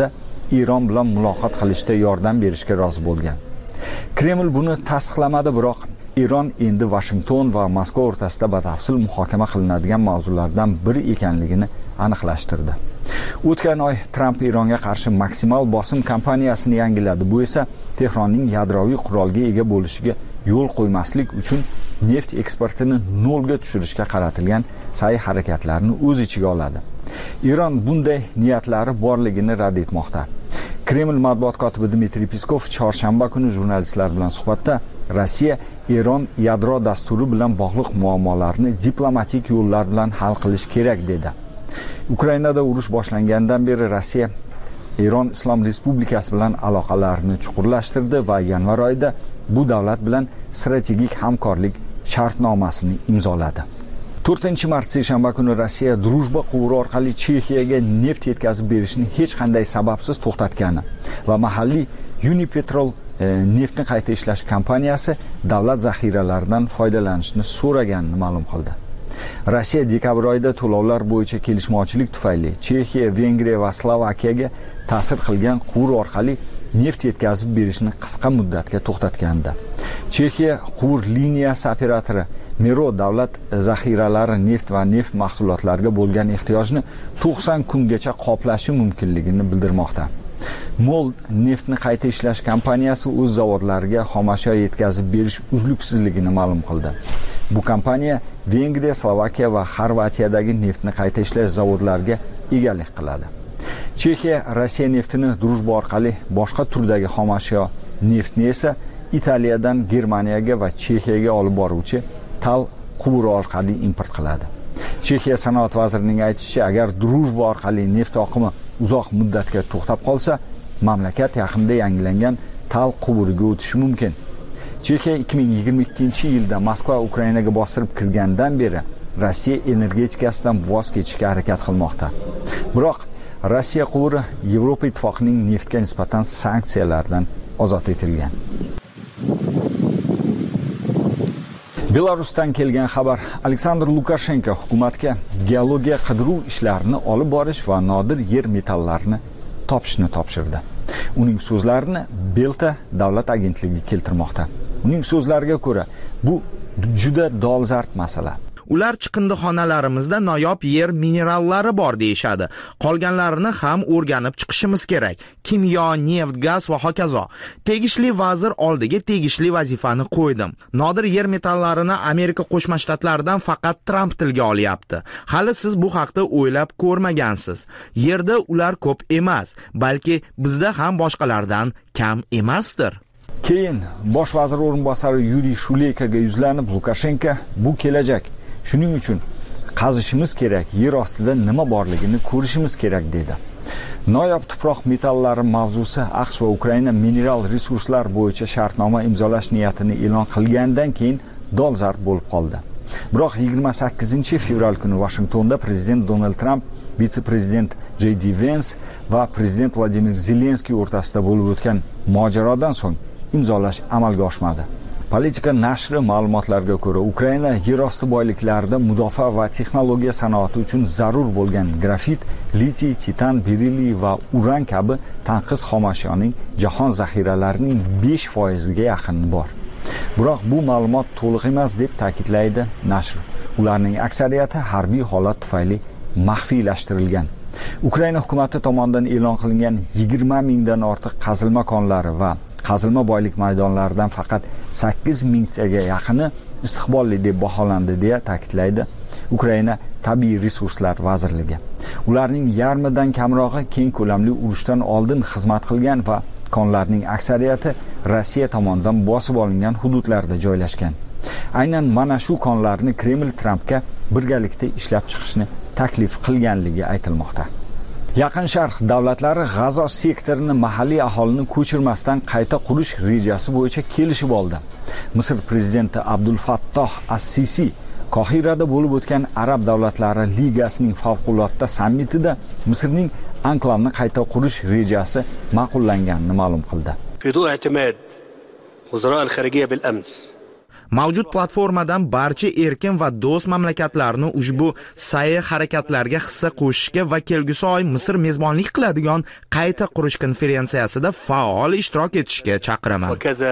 Eron bilan muloqot qilishda yordam berishga rozi bo'lgan. Kreml buni tasdiqlamadi, biroq Eron endi Washington va Moskva o'rtasida batafsil muhokama qilinadigan mavzulardan biri ekanligini aniqlashtirdi. O'tgan oy Tramp Eronga qarshi maksimal bosim kampaniyasini yangiladi. Bu esa Tehronning yadroviy qurolga ega bo'lishiga yo'l qo'ymaslik uchun neft eksportini nolga tushirishga qaratilgan sa'y harakatlarini o'z ichiga oladi. Eron bunday niyatlari borligini rad etmoqda. Kreml matbuot kotibi Dmitriy Peskov chorshanba kuni jurnalistlar bilan suhbatda Rossiya Eron yadro dasturi bilan bog'liq muammolarni diplomatik yo'llar bilan hal qilish kerak dedi. Ukrainada urush boshlangandan beri Rossiya Eron Islom Respublikasi bilan aloqalarini chuqurlashtirdi va yanvar oyida bu davlat bilan strategik hamkorlik shartnomasini imzoladi. to'rtinchi mart seshanba kuni Rossiya Drujba quvuri orqali Chexiyaga neft yetkazib berishni hech qanday sababsiz to'xtatgani va mahalliy Unipetrol e, neftni qayta ishlash kompaniyasi davlat zaxiralaridan foydalanishni so'raganini ma'lum qildi. Rossiya dekabr oyida to'lovlar bo'yicha kelishmovchilik tufayli Chexiya, Vengriya va Slovakiyaga ta'sir qilgan quvur orqali neft yetkazib berishni qisqa muddatga to'xtatgandi. Chexiya quvur liniyasi operatori Mero davlat zaxiralari neft va neft mahsulotlariga bo'lgan ehtiyojni to'qson kungacha qoplashi mumkinligini bildirmoqda. Mol neftni qayta ishlash kompaniyasi o'z zavodlariga xomashyo yetkazib berish uzluksizligini ma'lum qildi. Bu kompaniya Vengriya, Slovakiya va Xorvatiyadagi neftni qayta ishlash zavodlariga egalik qiladi. Chexiya Rossiya neftini Drujba orqali boshqa turdagi xomashyo neftni esa Italiyadan Germaniyaga va Chexiyaga olib boruvchi Tal quvuri orqali import qiladi. Chexiya sanoat vazirining aytishicha, agar Drujba orqali neft oqimi uzoq muddatga to'xtab qolsa, mamlakat yaqinda yangilangan Tal quvuriga o'tishi mumkin. Chexiya ikki ming yigirma ikkinchi yilda Moskva Ukrainaga bostirib kirgandan beri Rossiya energetikasidan voz kechishga harakat qilmoqda. Biroq Rossiya quvuri Yevropa ittifoqining neftga nisbatan sanksiyalardan ozod etilgan. Belarusdan kelgan xabar: Aleksandr Lukashenko hukumatga geologiya qidiruv ishlarini olib borish va nodir yer metallarini topishni topshirdi. Uning so'zlarini Belta davlat agentligi keltirmoqda. Uning so'zlariga ko'ra, bu juda dolzarb masala. Ular chiqindixonalarimizda noyob yer minerallari bor deyshadi. Qolganlarini ham o'rganib chiqishimiz kerak. Kimyo, neft, gaz va hokazo. Tegishli vazir oldiga tegishli vazifani qo'ydim. Nodir yer metallarini Amerika Qo'shma Shtatlaridan faqat Tramp tilga olyapti. Hali siz bu haqda o'ylab ko'rmagansiz. Yerda ular ko'p emas, balki bizda ham boshqalardan kam emasdir. Keyin bosh vazir o'rinbosari Yuriy Shuleykaga yuzlanib, Lukashenko bu kelajak. Shuning uchun qazishimiz kerak, yer ostida nima borligini ko'rishimiz kerak dedi. Noyob tuproq metallari mavzusi AQSh va Ukraina mineral resurslar bo'yicha shartnoma imzolash niyatini e'lon qilgandan keyin dolzarb bo'lib qoldi. Biroq yigirma sakkizinchi fevral kuni Washingtonda prezident Donald Trump, vitse-prezident J D Vance va prezident Vladimir Zelenskiy o'rtasida bo'lib o'tgan mojarodan so'ng imzolash amalga oshmadi. Politika nashri ma'lumotlarga ko'ra, Ukraina yerosti boyliklarida mudofaa va texnologiya sanoati uchun zarur bo'lgan grafit, litiy, titan, berilliy va uran kabi tanqis xomashyoning jahon zaxiralarining besh foiziga yaqini bor. Biroq bu ma'lumot to'liq emas deb ta'kidlaydi nashr. Ularning aksariyati harbiy holat tufayli maxfiylashtirilgan. Ukraina hukumati tomonidan e'lon qilingan yigirma mingdan ortiq qazilma konlari va qazilma boylik maydonlaridan faqat sakkiz mingtaga yaqini istiqbolli deb baholandi deya ta'kidlaydi Ukraina Tabiiy resurslar vazirligi. Ularning yarmidan kamrog'i keng ko'lamli urushdan oldin xizmat qilgan va konlarning aksariyati Rossiya tomonidan bosib olingan hududlarda joylashgan. Aynan mana shu konlarni Kreml Trampga birgalikda ishlab chiqishni taklif qilganligi aytilmoqda. Yaqin Sharq davlatlari G'azo sektorini mahalliy aholini ko'chirmasdan qayta qurish rejasi bo'yicha kelishib oldi. Misr prezidenti Abdul Fattoh as-Sisi Qohirada bo'lib o'tgan Arab davlatlari ligasining favqulodda sammitida Misrning anklavni qayta qurish rejasi ma'qullanganini ma'lum qildi. Mavjud platformadan barcha erkin va do'st mamlakatlarni ushbu sa'y harakatlarga hissa qo'shishga va kelgusi oy Misr mezbonlik qiladigan qayta qurish konferensiyasida faol ishtirok etishga chaqiraman.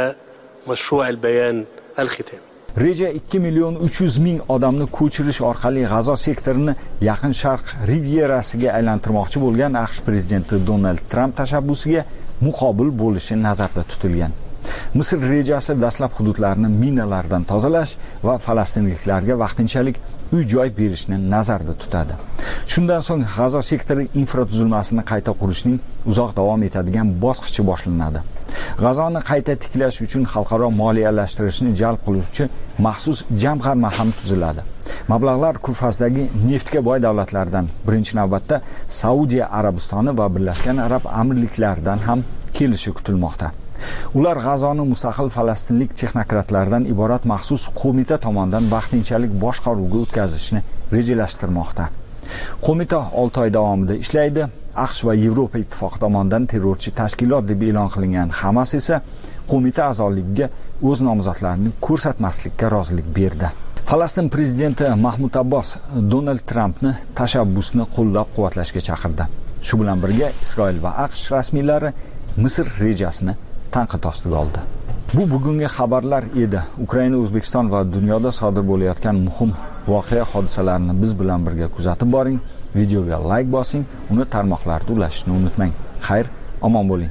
Reja ikki million uch yuz ming odamni ko'chirish orqali G'azo sektorini Yaqin Sharq rivierasiga aylantirmoqchi bo'lgan AQSh prezidenti Donald Tramp tashabbusiga muqobil bo'lishi nazarda tutilgan. Misr rejasi dastlab hududlarni minalardan tozalash va falastinliklarga vaqtinchalik uy-joy berishni nazarda tutadi. Shundan so'ng G'azo sektori infratuzilmasini qayta qurishning uzoq davom etadigan bosqichi boshlanadi. G'azoni qayta tiklash uchun xalqaro moliyalashtirishni jalb qiluvchi maxsus jamg'arma ham tuziladi. Mablag'lar Kurfazdagi neftga boy davlatlardan, birinchi navbatda Saudiya Arabistoni va Birlashgan Arab Amirliklaridan ham kelishi kutilmoqda. Ular G'azoni mustaqil falastinlik texnokratlardan iborat maxsus qo'mita tomonidan vaqtinchalik boshqaruvga o'tkazishni rejalashtirmoqda. Qo'mita olti oy davomida ishlaydi. AQSh va Yevropa ittifoqi tomonidan terrorchi tashkilot deb e'lon qilingan Hamas esa qo'mita a'zoligiga o'z nomzodlarini ko'rsatmaslikka rozilik berdi. Falastin prezidenti Mahmud Abbos Donald Trampni tashabbusni qo'llab-quvvatlashga chaqirdi. Shu bilan birga Isroil va AQSh rasmiylari Misr rejasini tanqid ostiga oldi. Bu bugungi xabarlar edi. Ukraina, O'zbekiston va dunyoda sodir bo'layotgan muhim voqea hodisalarni biz bilan birga kuzatib boring. Videoga like bosing, uni tarmoqlarda ulashishni unutmang. Xayr, omon bo'ling.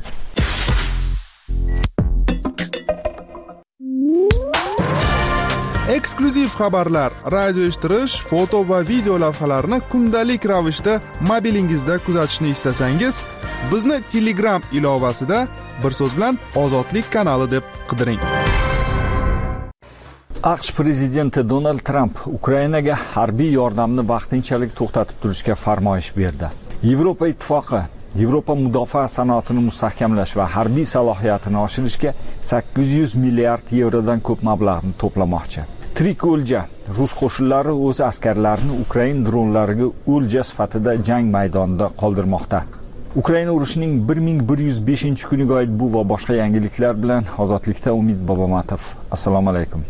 Eksklyuziv xabarlar, radio eshittirish, foto va video lavhalarni kundalik ravishda mobilingizda kuzatishni istasangiz, bizni Telegram ilovasida bir so'z bilan Ozodlik kanali deb qidiring. AQSh prezidenti Donald Tramp Ukrainaga harbiy yordamni vaqtinchalik to'xtatib turishga farmoyish berdi. Yevropa ittifoqi Yevropa mudofaa sanoatini mustahkamlash va harbiy salohiyatini oshirishga sakkiz yuz milliard yevrodan ko'p mablag'ni to'plamoqchi. Tirik o'lja. Rus qo'shinlari o'z askarlarini Ukrain dronlariga o'lja sifatida jang maydonida qoldirmoqda. Ukraina urushining bir ming bir yuz beshinchi kuniga oid bu va boshqa yangiliklar bilan Ozodlikda Umid Bobomatov. Assalomu alaykum.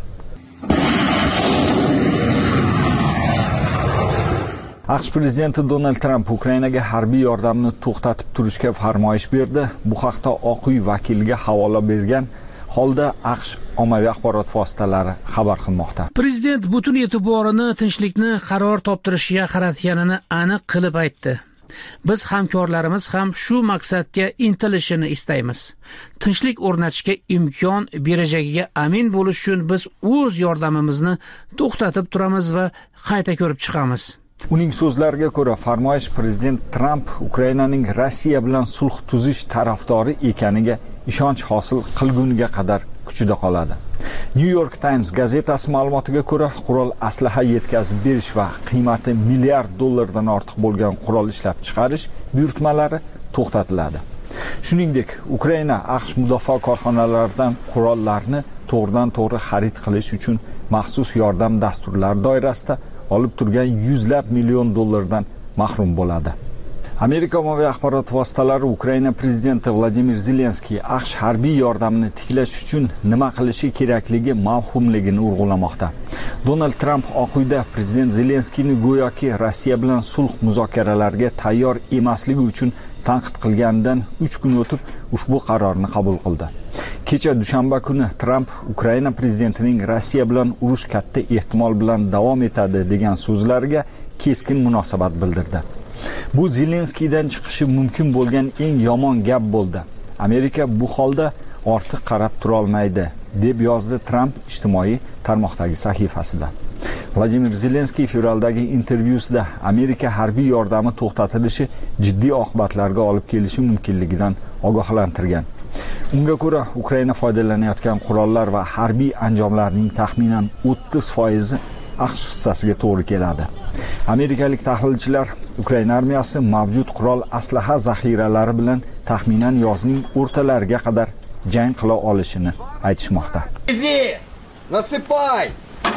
AQSh prezidenti Donald Tramp Ukrainaga harbiy yordamni to'xtatib turishga farmoyish berdi. Bu haqda Oq uy vakiliga havola bergan holda AQSh ommaviy axborot vositalari xabar qilmoqda. Prezident butun e'tiborini tinchlikni qaror toptirishga qaratganini aniq qilib aytdi. Biz hamkorlarimiz ham shu maqsadga intilishini istaymiz. Tinchlik o'rnatishga imkon berajagiga amin bo'lish uchun biz o'z yordamimizni to'xtatib turamiz va qayta ko'rib chiqamiz. Uning so'zlariga ko'ra, farmoyish prezident Tramp Ukrainaning Rossiya bilan sulh tuzish tarafdori ekaniga ishonch hosil qilguniga qadar kuchida qoladi. New York Times gazetasi ma'lumotiga ko'ra, qurol aslaha yetkazib berish va qiymati milliard dollardan ortiq bo'lgan qurol ishlab chiqarish buyurtmalari to'xtatiladi. Shuningdek, Ukraina AQSh mudofaa korxonalaridan qurollarni to'g'ridan-to'g'ri xarid qilish uchun maxsus yordam dasturlari doirasida olib turgan yuzlab million dollardan mahrum bo'ladi. Amerika ommaviy axborot vositalari Ukraina prezidenti Vladimir Zelenskiy AQSh harbiy yordamini tiklash uchun nima qilishi kerakligi mavhumligini urg'ulamoqda. Donald Tramp Oq uyda prezident Zelenskiyni go'yoki Rossiya bilan sulh muzokaralariga tayyor emasligi uchun tanqid qilganidan uch kun o'tib ushbu qarorni qabul qildi. Kecha dushanba kuni Tramp Ukraina prezidentining Rossiya bilan urush katta ehtimol bilan davom etadi degan so'zlariga keskin munosabat bildirdi. Bu Zelenskiydan chiqishi mumkin bo'lgan eng yomon gap bo'ldi. Amerika bu holda ortiq qarab tura olmaydi, deb yozdi Tramp ijtimoiy tarmoqdagi sahifasida. Vladimir Zelenskiy fevraldagi intervyusida Amerika harbiy yordami to'xtatilishi jiddiy oqibatlarga olib kelishi mumkinligidan ogohlantirgan. Unga ko'ra, Ukraina foydalanayotgan qurollar va harbiy anjomlarning taxminan o'ttiz foizi AQSh hissasiga to'g'ri keladi. Amerikalik tahlilchilar Ukraina armiyasi mavjud qurol aslaha zaxiralari bilan taxminan yozning o'rtalariga qadar jang qila olishini aytishmoqda. Nasipay!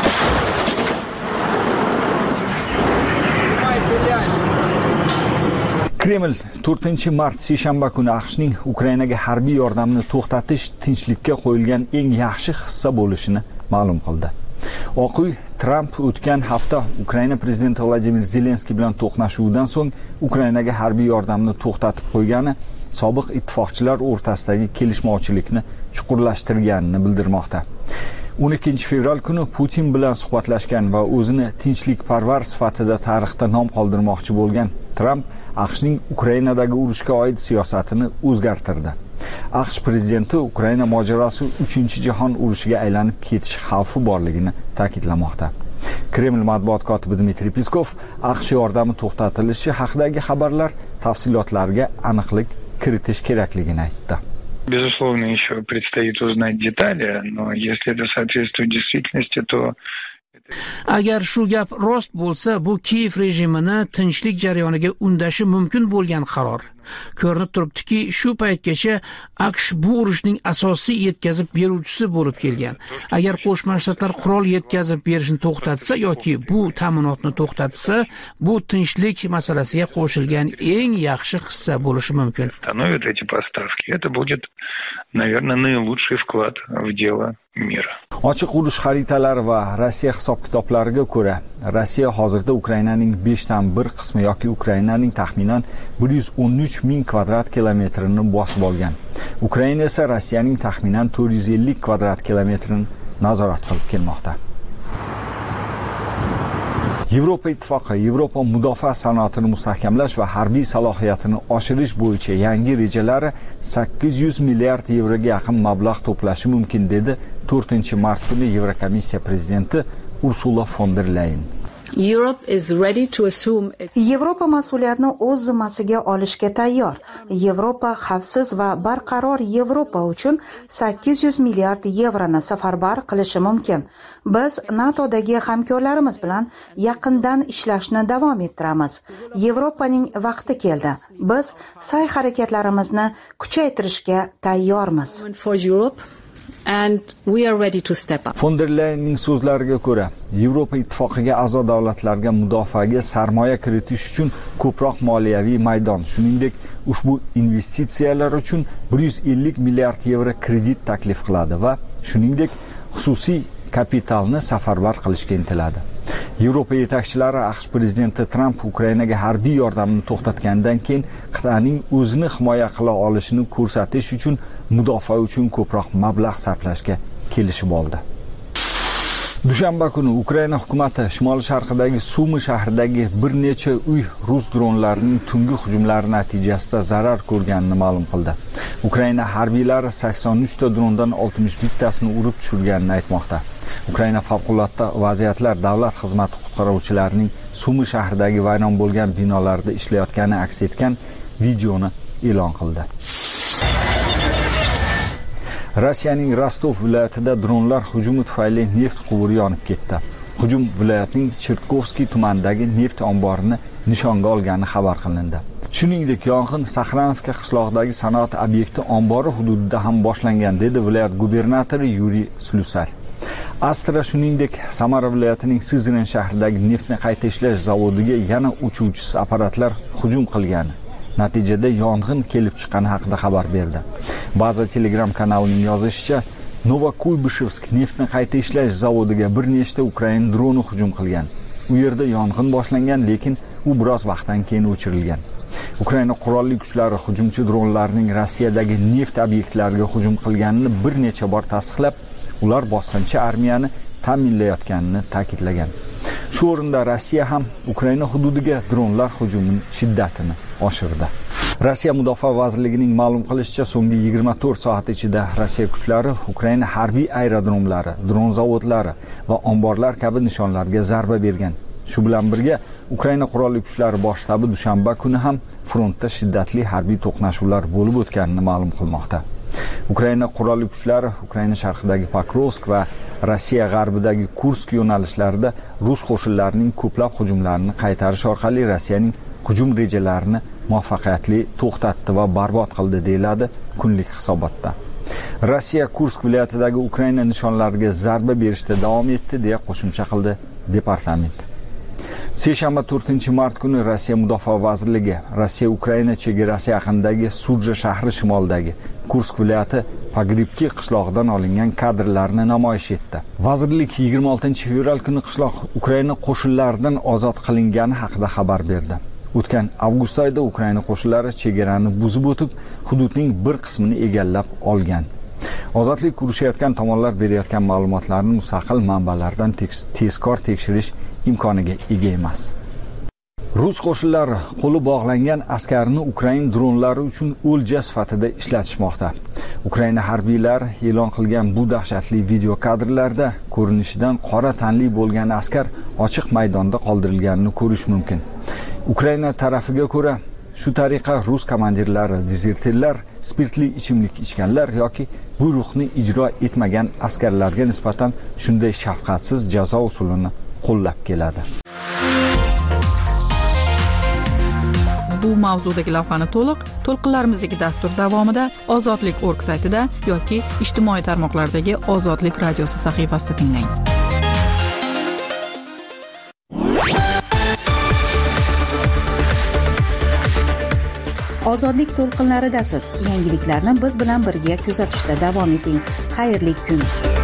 Kreml to'rtinchi mart seshanba kuni AQShning Ukrainaga harbiy yordamni to'xtatish tinchlikka qo'yilgan eng yaxshi hissa bo'lishini ma'lum qildi. Oq uy Tramp o'tgan hafta Ukraina prezidenti Vladimir Zelenskiy bilan to'qnashuvdan so'ng Ukrainaga harbiy yordamni to'xtatib qo'ygani sobiq ittifoqchilar o'rtasidagi kelishmovchilikni chuqurlashtirganini bildirmoqda. o'n ikkinchi fevral kuni Putin bilan suhbatlashgan va o'zini tinchlikparvar sifatida tarixda nom qoldirmoqchi bo'lgan Tramp AQShning Ukrainadagi urushga oid siyosatini o'zgartirdi. AQSh prezidenti Ukraina mojarosi uchinchi jahon urushiga aylanib ketish xavfi borligini ta'kidlamoqda. Kreml matbuot kotibi Dmitriy Peskov AQSh yordami to'xtatilishi haqidagi xabarlar tafsilotlariga aniqlik kiritish kerakligini aytdi. Безусловно, еще предстоит узнать детали, но если это соответствует действительности, то agar shu gap rost bo'lsa, bu Kiyev rejimini tinchlik jarayoniga undashi mumkin bo'lgan qaror. Ko'rinib turibdiki, shu paytgacha AQSh bu urushning asosiy yetkazib beruvchisi bo'lib kelgan. Agar Qo'shma Shtatlar qurol yetkazib berishni to'xtatsa yoki bu ta'minotni to'xtatsa, bu tinchlik masalasiga qo'shilgan eng yaxshi hissa bo'lishi mumkin. Становят эти поставки. Это будет, наверное, наилучший вклад в дело mira. Ochiq urush xaritalari va Rossiya hisob-kitoblariga ko'ra, Rossiya hozirda Ukrainaning beshdan bir qismi yoki Ukrainaning taxminan bir yuz o'n uch ming kvadrat kilometrini bosib olgan. Ukraina esa Rossiyaning taxminan to'rt yuz ellik kvadrat kilometrini nazorat qilib kelmoqda. Yevropa ittifoqi Yevropa mudofaa sanoatini mustahkamlash va harbiy salohiyatini oshirish bo'yicha yangi rejalari sakkiz yuz milliard yevroga yaqin mablag' to'plashi mumkin dedi to'rtinchi mart kuni Yevrokomissiya prezidenti Ursula von der Leyen. Yevropa mas'uliyatni o'z zimmasiga olishga tayyor. Yevropa xavfsiz va barqaror Yevropa uchun sakkiz yuz milliard yevroni safarbar qilishi mumkin. Biz NATOdagi hamkorlarimiz bilan yaqindan ishlashni davom ettiramiz. Yevropaning vaqti keldi. Biz sa'y-harakatlarimizni kuchaytirishga tayyormiz. And we are ready to step up. Von der Leyenning so'zlariga ko'ra, Yevropa ittifoqiga a'zo davlatlarga mudofaaga sarmoya kiritish uchun ko'proq moliyaviy maydon, shuningdek, ushbu investitsiyalar uchun bir yuz ellik milliard yevro kredit taklif qiladi va shuningdek, xususiy kapitalni safarbar qilishga intiladi. Yevropa yetakchilari AQSh prezidenti Tramp Ukrainaga harbiy yordamni to'xtatgandan keyin qit'aning o'zini himoya qila olishini ko'rsatish uchun mudofaa uchun ko'proq mablag' sarflashga kelishib oldi. Dushanba kuni Ukraina hukumati shimol-sharqidagi Sumi shahridagi bir necha uy rus dronlarining tungi hujumlari natijasida zarar ko'rganini ma'lum qildi. Ukraina harbiylari sakson uch ta drondan oltmish bittasini urib tushirganini aytmoqda. Ukraina favqulodda vaziyatlar davlat xizmati qutqaruvchilarining Sumi shahridagi vayron bo'lgan binolarda ishlayotgani aks etgan videoni e'lon qildi. Rossiyaning Rostov viloyatida dronlar hujumi tufayli neft quvuri yonib ketdi. Hujum viloyatning Chertkovskiy tumanidagi neft omborini nishonga olgani xabar qilindi. Shuningdek, yong'in Saxranovka qishlog'idagi sanoat obyekti ombori hududida ham boshlangan, dedi viloyat gubernatori Yuriy Slusar. Astra shuningdek Samara viloyatining Sizren shahridagi neftni qayta ishlash zavodiga yana uchuvchisiz apparatlar hujum qilgan. Natijada yong'in kelib chiqqani haqida xabar berdi. Baza Telegram kanalining yozishicha, Novokuybishevsk neftni qayta ishlash zavodiga bir nechta Ukrain droni hujum qilgan. U yerda yong'in boshlangan, lekin u biroz vaqtdan keyin o'chirilgan. Ukraina qurolli kuchlari hujumchi dronlarning Rossiyadagi neft obyektlariga hujum qilganini bir necha bor tasdiqlab, ular bosqinchi armiyani ta'minlayotganini ta'kidlagan. Shu o'rinda Rossiya ham Ukraina hududiga dronlar hujumining shiddatini oshirdi. Rossiya Mudofaa vazirligining ma'lum qilishicha, so'nggi yigirma to'rt soat ichida Rossiya kuchlari Ukraina harbiy aerodromlari, dron zavodlari va omborlar kabi nishonlarga zarba bergan. Shu bilan birga Ukraina qurolli kuchlari bosh shtabi dushanba kuni ham frontda shiddatli harbiy to'qnashuvlar bo'lib o'tganini ma'lum qilmoqda. Ukraina qurolli kuchlari Ukraina sharqidagi Pokrovsk va Rossiya g'arbidagi Kursk yo'nalishlarida rus qo'shinlarining ko'plab hujumlarini qaytarish orqali Rossiyaning hujum rejalarini muvaffaqiyatli to'xtatdi va barbod qildi, deyiladi kunlik hisobotda. Rossiya Kursk viloyatidagi Ukraina nishonlariga zarba berishda davom etdi, deya qo'shimcha qildi departament. seshanba to'rtinchi mart kuni Rossiya Mudofaa vazirligi Rossiya Ukraina chegarasi yaqinidagi Surja shahri shimolidagi Kursk viloyati Pogribki qishlog'idan olingan kadrlarni namoyish etdi. Vazirlik yigirma oltinchi fevral kuni qishloq Ukraina qo'shinlaridan ozod qilingani haqida xabar berdi. O'tgan avgust oyida Ukraina qo'shinlari chegarani buzib o'tib, hududning bir qismini egallab olgan. Ozodlik urushayotgan tomonlar berayotgan ma'lumotlarni mustaqil manbalardan tezkor tekshirish imkoniga ega emas. Rus qo'shinlari qo'li bog'langan askarni Ukraina dronlari uchun o'lja sifatida ishlatishmoqda. Ukraina harbiylari e'lon qilgan bu dahshatli video kadrlarda ko'rinishidan qora tanli bo'lgan askar ochiq maydonda qoldirilganini ko'rish mumkin. Ukraina tarafiga ko'ra, shu tariqa rus komandirlari dezertirlar, spirtli ichimlik ichganlar yoki buyruqni ijro etmagan askarlarga nisbatan shunday shafqatsiz jazo usulini qo'llab keladi. Bu mavzudagi lavhani to'liq to'lqinlarimizdagi dastur davomida ozodlik org saytida yoki ijtimoiy tarmoqlardagi Ozodlik radiosi sahifasida tinglang. Ozodlik to'lqinlaridasiz. Yangiliklarni biz bilan birga kuzatishda davom eting. Xayrli kun.